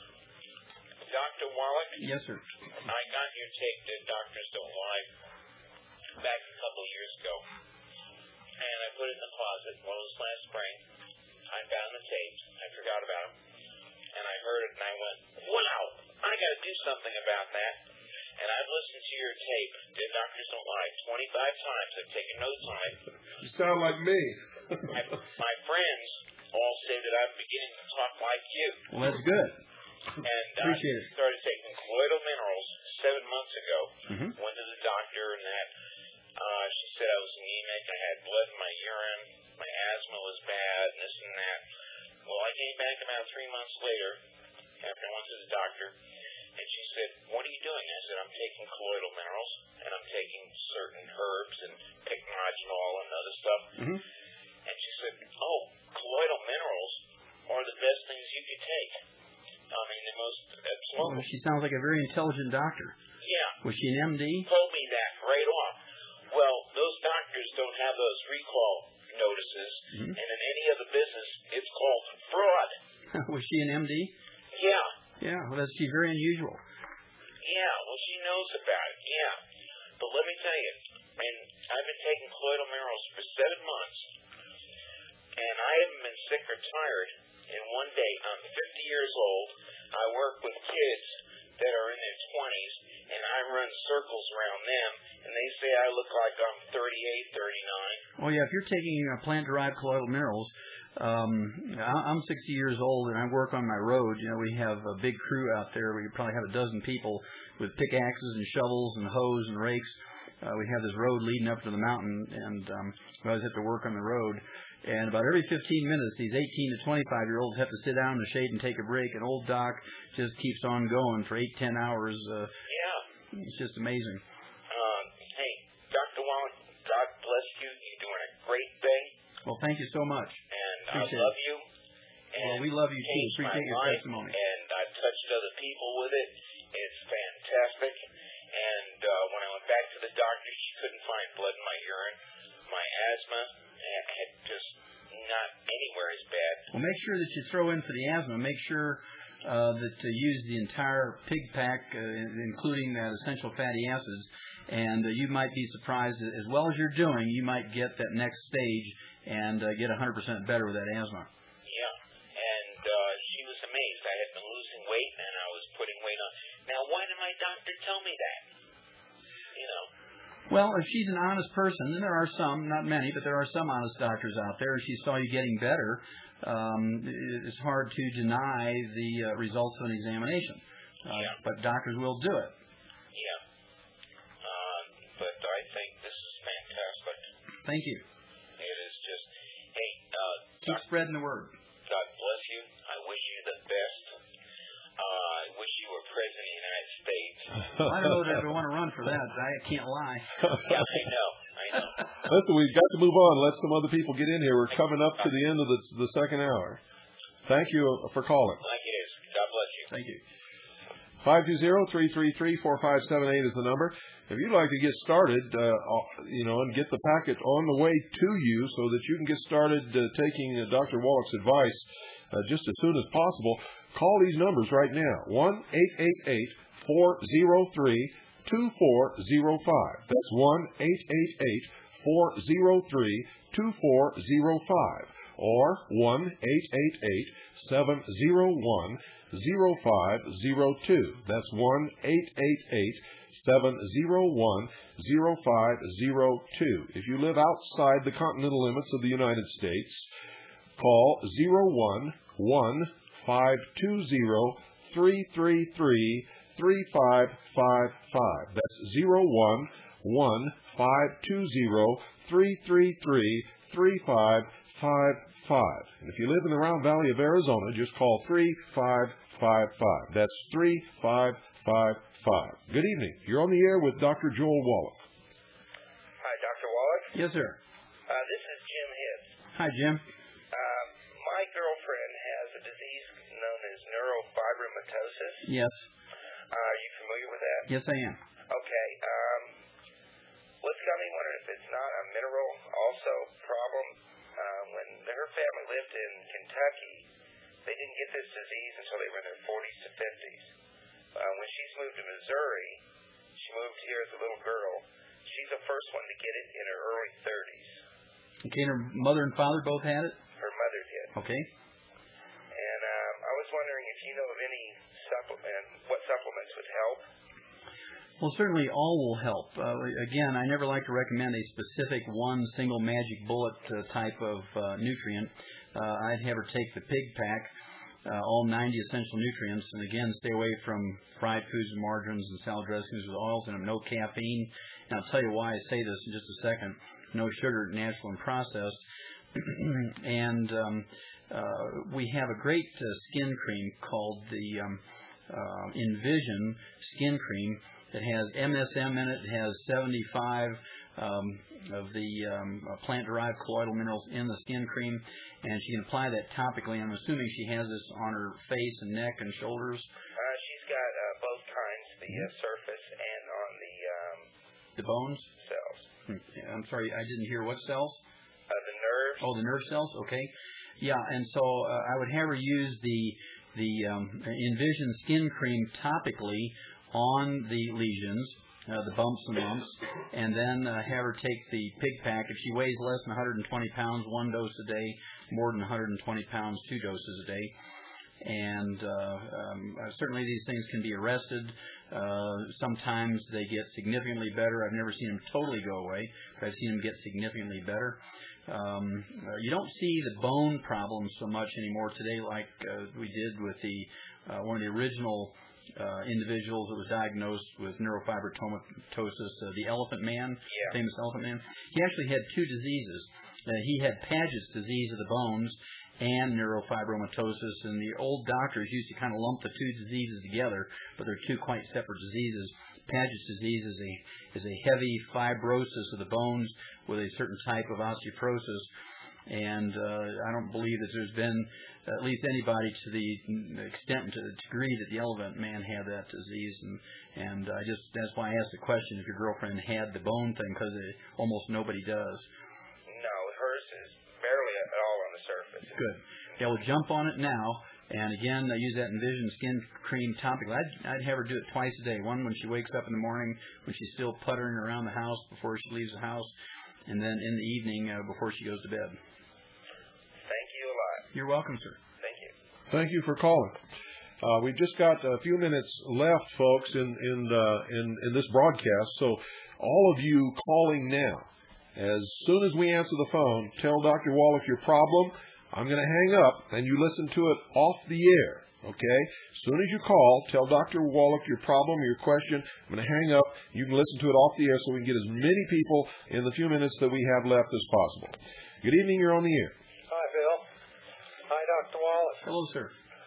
Dr. Wallach? Yes, sir. I got your tape that Doctors Don't Lie back a couple years ago. And I put it in the closet. Well, it was last spring. I found the tape. I forgot about it. And I heard it and I went, wow, I got to do something about that. And I've listened to your tape, Dead Doctors Don't Lie, 25 times. I've taken notes on it. You sound like me. My friends all say that I'm beginning to talk like you. Well, that's good. And Appreciate it. Started taking colloidal minerals 7 months ago. Went to the doctor and that. She said I was anemic. I had blood in my urine. My asthma was bad, and this and that. Well, I came back about 3 months later after I went to the doctor, and she said, what are you doing? I said, I'm taking colloidal minerals, and I'm taking certain herbs and pycnogenol and other stuff. And she said, oh, colloidal minerals are the best things you could take. I mean, the most absolutely. Well, she sounds like a very intelligent doctor. Yeah. Was she an MD? Told me that right off. Well, those doctors don't have those recall notices, and in any other business, it's called fraud. Was she an MD? Yeah. Yeah, well, she's very unusual. Yeah, well, she knows about it, yeah. But let me tell you, and I've been taking colloidal minerals for 7 months, and I haven't been sick or tired in one day. I'm 50 years old. I work with kids that are in their 20s, and I run circles around them, and they say I look like I'm 38, 39. Well, yeah, if you're taking plant-derived colloidal minerals, I'm 60 years old, and I work on my road. You know, we have a big crew out there. We probably have a dozen people with pickaxes and shovels and hoes and rakes. We have this road leading up to the mountain, and we always have to work on the road. And about every 15 minutes, these 18 to 25-year-olds have to sit down in the shade and take a break. And old Doc just keeps on going for 8-10 hours. Yeah. It's just amazing. Hey, Dr. Wallach, God bless you. You're doing a great thing. Well, thank you so much. And Appreciate I love it. you. And well, we love you too. Appreciate your life, testimony. And I've touched other people with it. It's fantastic. And when I went back to the doctor, she couldn't find blood in my urine. My asthma had just not anywhere as bad. Well, make sure that you throw in for the asthma. Make sure that to use the entire pig pack, including that essential fatty acids. And you might be surprised, as well as you're doing, you might get that next stage and get 100% better with that asthma. Yeah, and she was amazed. I had been losing weight, and I was putting weight on. Now, why did my doctor tell me that? You know. Well, if she's an honest person, and there are some, not many, but there are some honest doctors out there, and she saw you getting better, it's hard to deny the results of an examination. Yeah. But doctors will do it. Yeah. But I think this is fantastic. Thank you. It is just, hey, keep spreading the word. God bless you. I wish you the best. I wish you were president of the United States. I don't know that I want to run for that. I can't lie. Yeah, I know. Listen, we've got to move on. Let some other people get in here. We're coming up to the end of the second hour. Thank you for calling. Like it is. God bless you. Thank you. 520-333-4578 is the number. If you'd like to get started, and get the packet on the way to you so that you can get started taking Dr. Wallach's advice just as soon as possible, call these numbers right now. 1-888-403-2405. That's 1-888-403-2405. Or 1-888-701-0502. That's 1-888-701-0502. If you live outside the continental limits of the United States, call 011-520-333-3555. That's 011-520-333-3555. And if you live in the Round Valley of Arizona, just call 3555. That's 3555. Good evening. You're on the air with Dr. Joel Wallach. Hi, Dr. Wallach. Yes, sir. This is Jim Hibbs. Hi, Jim. My girlfriend has a disease known as neurofibromatosis. Yes. Are you familiar with that? Yes, I am. Okay. What's got me wondering if it's not a mineral also problem. When her family lived in Kentucky, they didn't get this disease until they were in their 40s to 50s. When she's moved to Missouri, she moved here as a little girl. She's the first one to get it in her early 30s. Okay, and her mother and father both had it? Her mother did. Okay. And I was wondering if you know of any what supplements would help. Well, certainly all will help. Again, I never like to recommend a specific one single magic bullet type of nutrient. I'd have her take the pig pack, all 90 essential nutrients, and again, stay away from fried foods and margarines and salad dressings with oils in them, no caffeine. And I'll tell you why I say this in just a second. No sugar, natural and processed. And we have a great skin cream called the Envision Skin Cream. It has MSM in it. It has 75 of the plant-derived colloidal minerals in the skin cream, and she can apply that topically. I'm assuming she has this on her face and neck and shoulders. She's got both kinds, the surface and on the bones cells. I'm sorry, I didn't hear what cells. The nerves. Oh, the nerve cells. Okay. Yeah, and so I would have her use the Envision Skin Cream topically on the lesions, the bumps and lumps, and then have her take the pig pack. If she weighs less than 120 pounds, 1 dose a day. More than 120 pounds, 2 doses a day. And certainly these things can be arrested. Sometimes they get significantly better. I've never seen them totally go away, but I've seen them get significantly better. You don't see the bone problems so much anymore today like we did with one of the original individuals that was diagnosed with neurofibromatosis, the Elephant Man, famous Elephant Man. He actually had two diseases. He had Paget's disease of the bones and neurofibromatosis, and the old doctors used to kind of lump the two diseases together, but they're two quite separate diseases. Paget's disease is a heavy fibrosis of the bones with a certain type of osteoporosis, and I don't believe that there's been at least anybody to the extent, to the degree that the Elephant Man had that disease, and that's why I asked the question if your girlfriend had the bone thing, because almost nobody does. No, hers is barely at all on the surface. Good. Yeah, we'll jump on it now. And again, I use that Envision Skin Cream topical. I'd have her do it twice a day. One when she wakes up in the morning, when she's still puttering around the house before she leaves the house, and then in the evening before she goes to bed. Thank you a lot. You're welcome, sir. Thank you. Thank you for calling. We've just got a few minutes left, folks, in this broadcast. So all of you calling now, as soon as we answer the phone, tell Dr. Wallach your problem. I'm going to hang up, and you listen to it off the air, okay? As soon as you call, tell Dr. Wallach your problem or your question. I'm going to hang up. You can listen to it off the air so we can get as many people in the few minutes that we have left as possible. Good evening. You're on the air. Hi, Bill. Hi, Dr. Wallace. Hello, sir.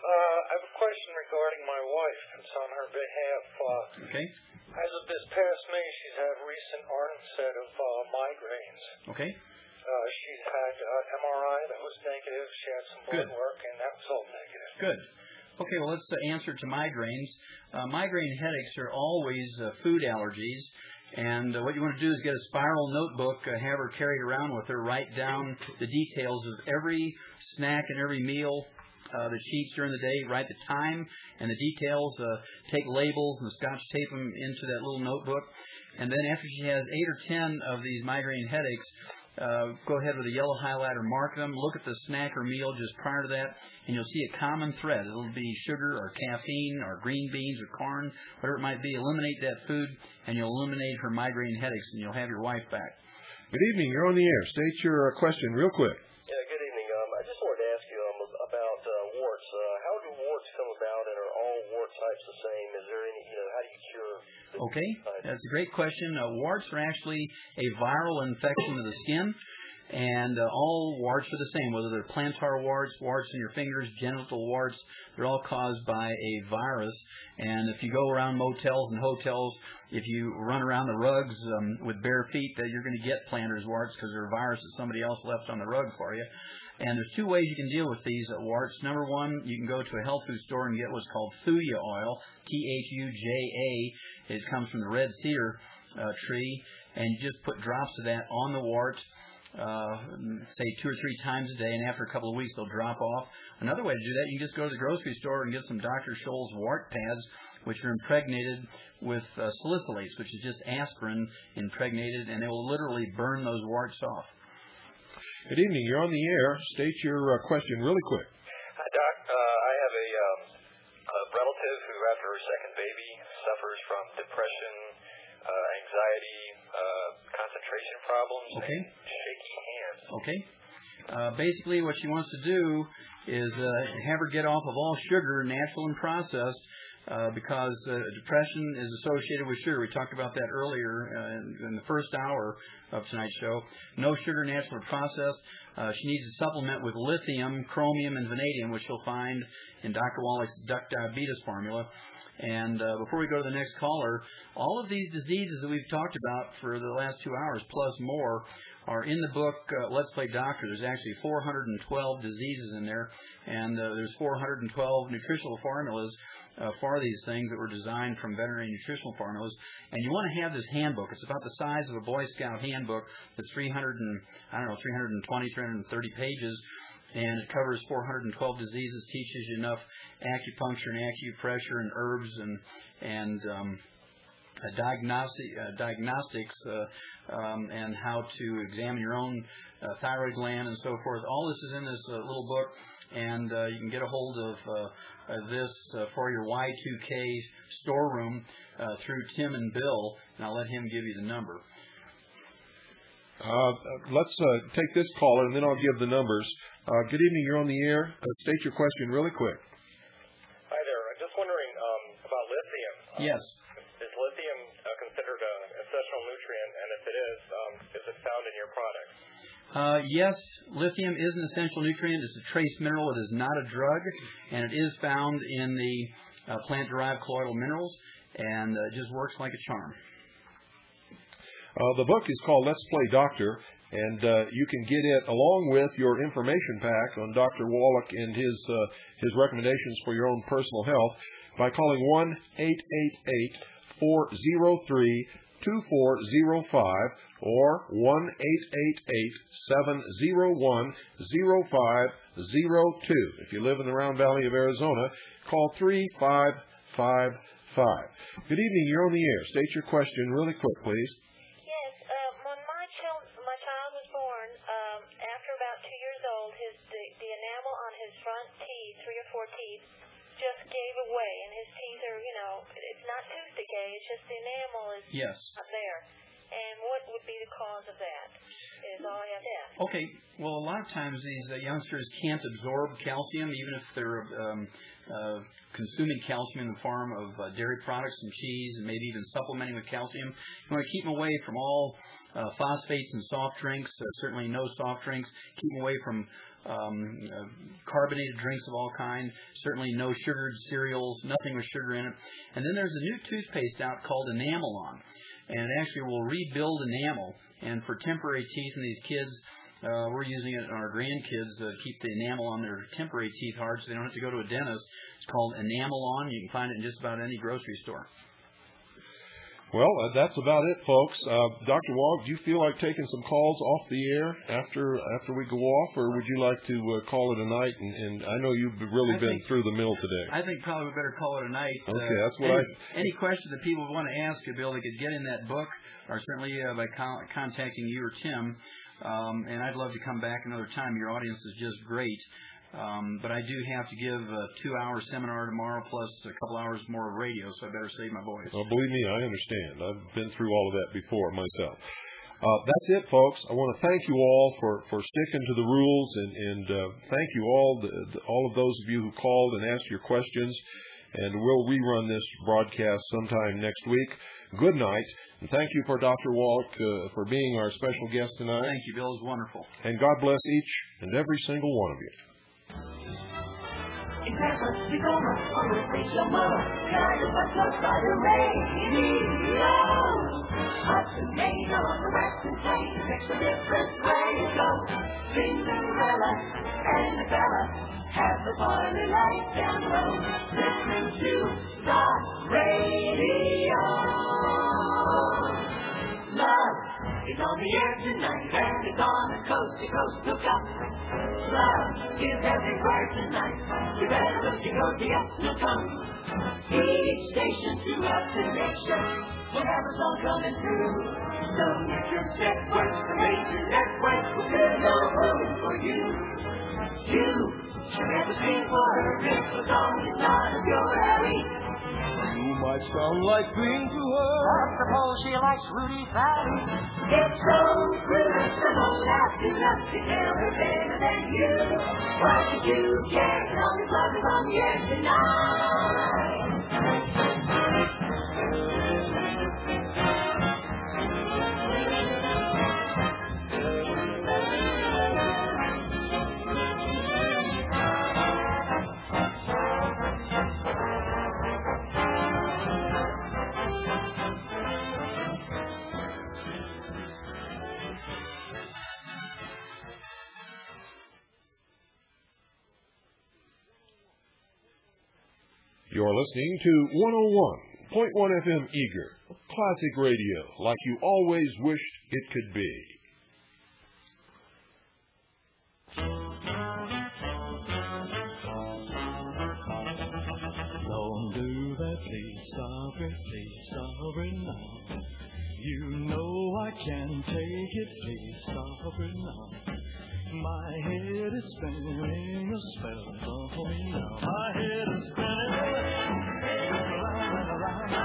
I have a question regarding my wife. It's on her behalf. Okay. As of this past May, she's had recent onset of migraines. Okay. She's had MRI that was negative. She had some blood work, and that was all negative. Good. Okay, well, let's answer to migraines. Migraine headaches are always food allergies. And what you want to do is get a spiral notebook, have her carry it around with her, write down the details of every snack and every meal that she eats during the day, write the time and the details, take labels and scotch tape them into that little notebook. And then after she has 8 or 10 of these migraine headaches, go ahead with a yellow highlighter, mark them, look at the snack or meal just prior to that, and you'll see a common thread. It'll be sugar or caffeine or green beans or corn, whatever it might be. Eliminate that food, and you'll eliminate her migraine headaches, and you'll have your wife back. Good evening. You're on the air. State your question real quick. Yeah, good evening. I just wanted to ask you about warts. How do warts come about, and are all wart types the same? Is there any, how do you cure? Okay, that's a great question. Warts are actually a viral infection of the skin, and all warts are the same, whether they're plantar warts, warts in your fingers, genital warts. They're all caused by a virus. And if you go around motels and hotels, if you run around the rugs with bare feet, you're going to get plantar warts because they're a virus that somebody else left on the rug for you. And there's two ways you can deal with these warts. Number one, you can go to a health food store and get what's called Thuja oil, Thuja. It comes from the red cedar tree, and you just put drops of that on the wart, say 2 or 3 times a day, and after a couple of weeks they'll drop off. Another way to do that, you can just go to the grocery store and get some Dr. Scholl's wart pads, which are impregnated with salicylates, which is just aspirin impregnated, and it will literally burn those warts off. Good evening. You're on the air. State your question really quick. Hi, Doc. I have a relative who, after her second baby, suffers from depression, anxiety, concentration problems, and shaky hands. Okay. Basically, what she wants to do is have her get off of all sugar, natural and processed, because depression is associated with sugar. We talked about that earlier in the first hour of tonight's show. No sugar, natural or processed. She needs to supplement with lithium, chromium, and vanadium, which you'll find in Dr. Wallach's Duck Diabetes formula. And before we go to the next caller, all of these diseases that we've talked about for the last 2 hours, plus more, are in the book Let's Play Doctor. There's actually 412 diseases in there, and there's 412 nutritional formulas for these things that were designed from veterinary nutritional formulas. And you want to have this handbook. It's about the size of a Boy Scout handbook. It's 320, 330 pages, and it covers 412 diseases, teaches you enough acupuncture and acupressure and herbs and diagnostics and how to examine your own thyroid gland and so forth. All this is in this little book, and you can get a hold of this for your Y2K storeroom through Tim and Bill, and I'll let him give you the number. Let's take this caller, and then I'll give the numbers. Good evening. You're on the air. State your question really quick. Hi there. I'm just wondering about lithium. Yes. Is lithium considered an essential nutrient? And if it is it found in your products? Yes, lithium is an essential nutrient. It's a trace mineral. It is not a drug, and it is found in the plant-derived colloidal minerals, and it just works like a charm. The book is called Let's Play Doctor, and you can get it along with your information pack on Dr. Wallach and his recommendations for your own personal health by calling 1-888-403-2405 or 1-888-701-0502. If you live in the Round Valley of Arizona, call 3555. Good evening. You're on the air. State your question really quick, please. When my child was born, after about 2 years old, the enamel on his front teeth, 3 or 4 teeth, just gave away, and his teeth are, it's not tooth decay, it's just the enamel is not there. And what would be the cause of that? Is all I have to ask. Okay. Well, a lot of times these youngsters can't absorb calcium, even if they're consuming calcium in the form of dairy products and cheese, and maybe even supplementing with calcium. You want to keep them away from all phosphates and soft drinks, certainly no soft drinks. Keep them away from carbonated drinks of all kinds, certainly no sugared cereals, nothing with sugar in it. And then there's a new toothpaste out called Enamelon, and it actually will rebuild enamel. And for temporary teeth in these kids, we're using it on our grandkids to keep the enamel on their temporary teeth hard so they don't have to go to a dentist. It's called Enamelon. You can find it in just about any grocery store. Well, that's about it, folks. Dr. Wallach, do you feel like taking some calls off the air after we go off, or would you like to call it a night? And I know you've really been through the mill today. I think probably we better call it a night. Okay, that's what any questions that people want to ask you, Bill, they could get in that book, or certainly by contacting you or Tim. And I'd love to come back another time. Your audience is just great. But I do have to give a 2-hour seminar tomorrow plus a couple hours more of radio, so I better save my voice. Well, believe me, I understand. I've been through all of that before myself. That's it, folks. I want to thank you all for sticking to the rules, and thank you all of those of you who called and asked your questions. And we'll rerun this broadcast sometime next week. Good night, and thank you for Dr. Wallach for being our special guest tonight. Thank you, Bill. It was wonderful. And God bless each and every single one of you. In Christmas, we go on the station mother, kind of what's up by the radio. Hudson Maine on the western plain, makes a different way to go. Cinderella and the fella have the party light down the road, listening to the radio. Love is on the air tonight, and it's on a coast-to-coast hookup. Love is everywhere tonight. You better look to go the up will come. Each station throughout the nation will have a song coming through. So if your networks, the major networks will fill no room for you. You should never sing for her if the song is not of your alley. You might sound like Green to her. I suppose she likes Rudy Valley. It's so true, someone laughing enough to tell her better than you. Why should you care? It only flows on the air tonight. You're listening to 101.1 FM Eager, classic radio, like you always wished it could be. Don't do that, please stop it now. You know I can't take it, please stop it now. My head is spinning a spell for me now. My head is spinning, round and around.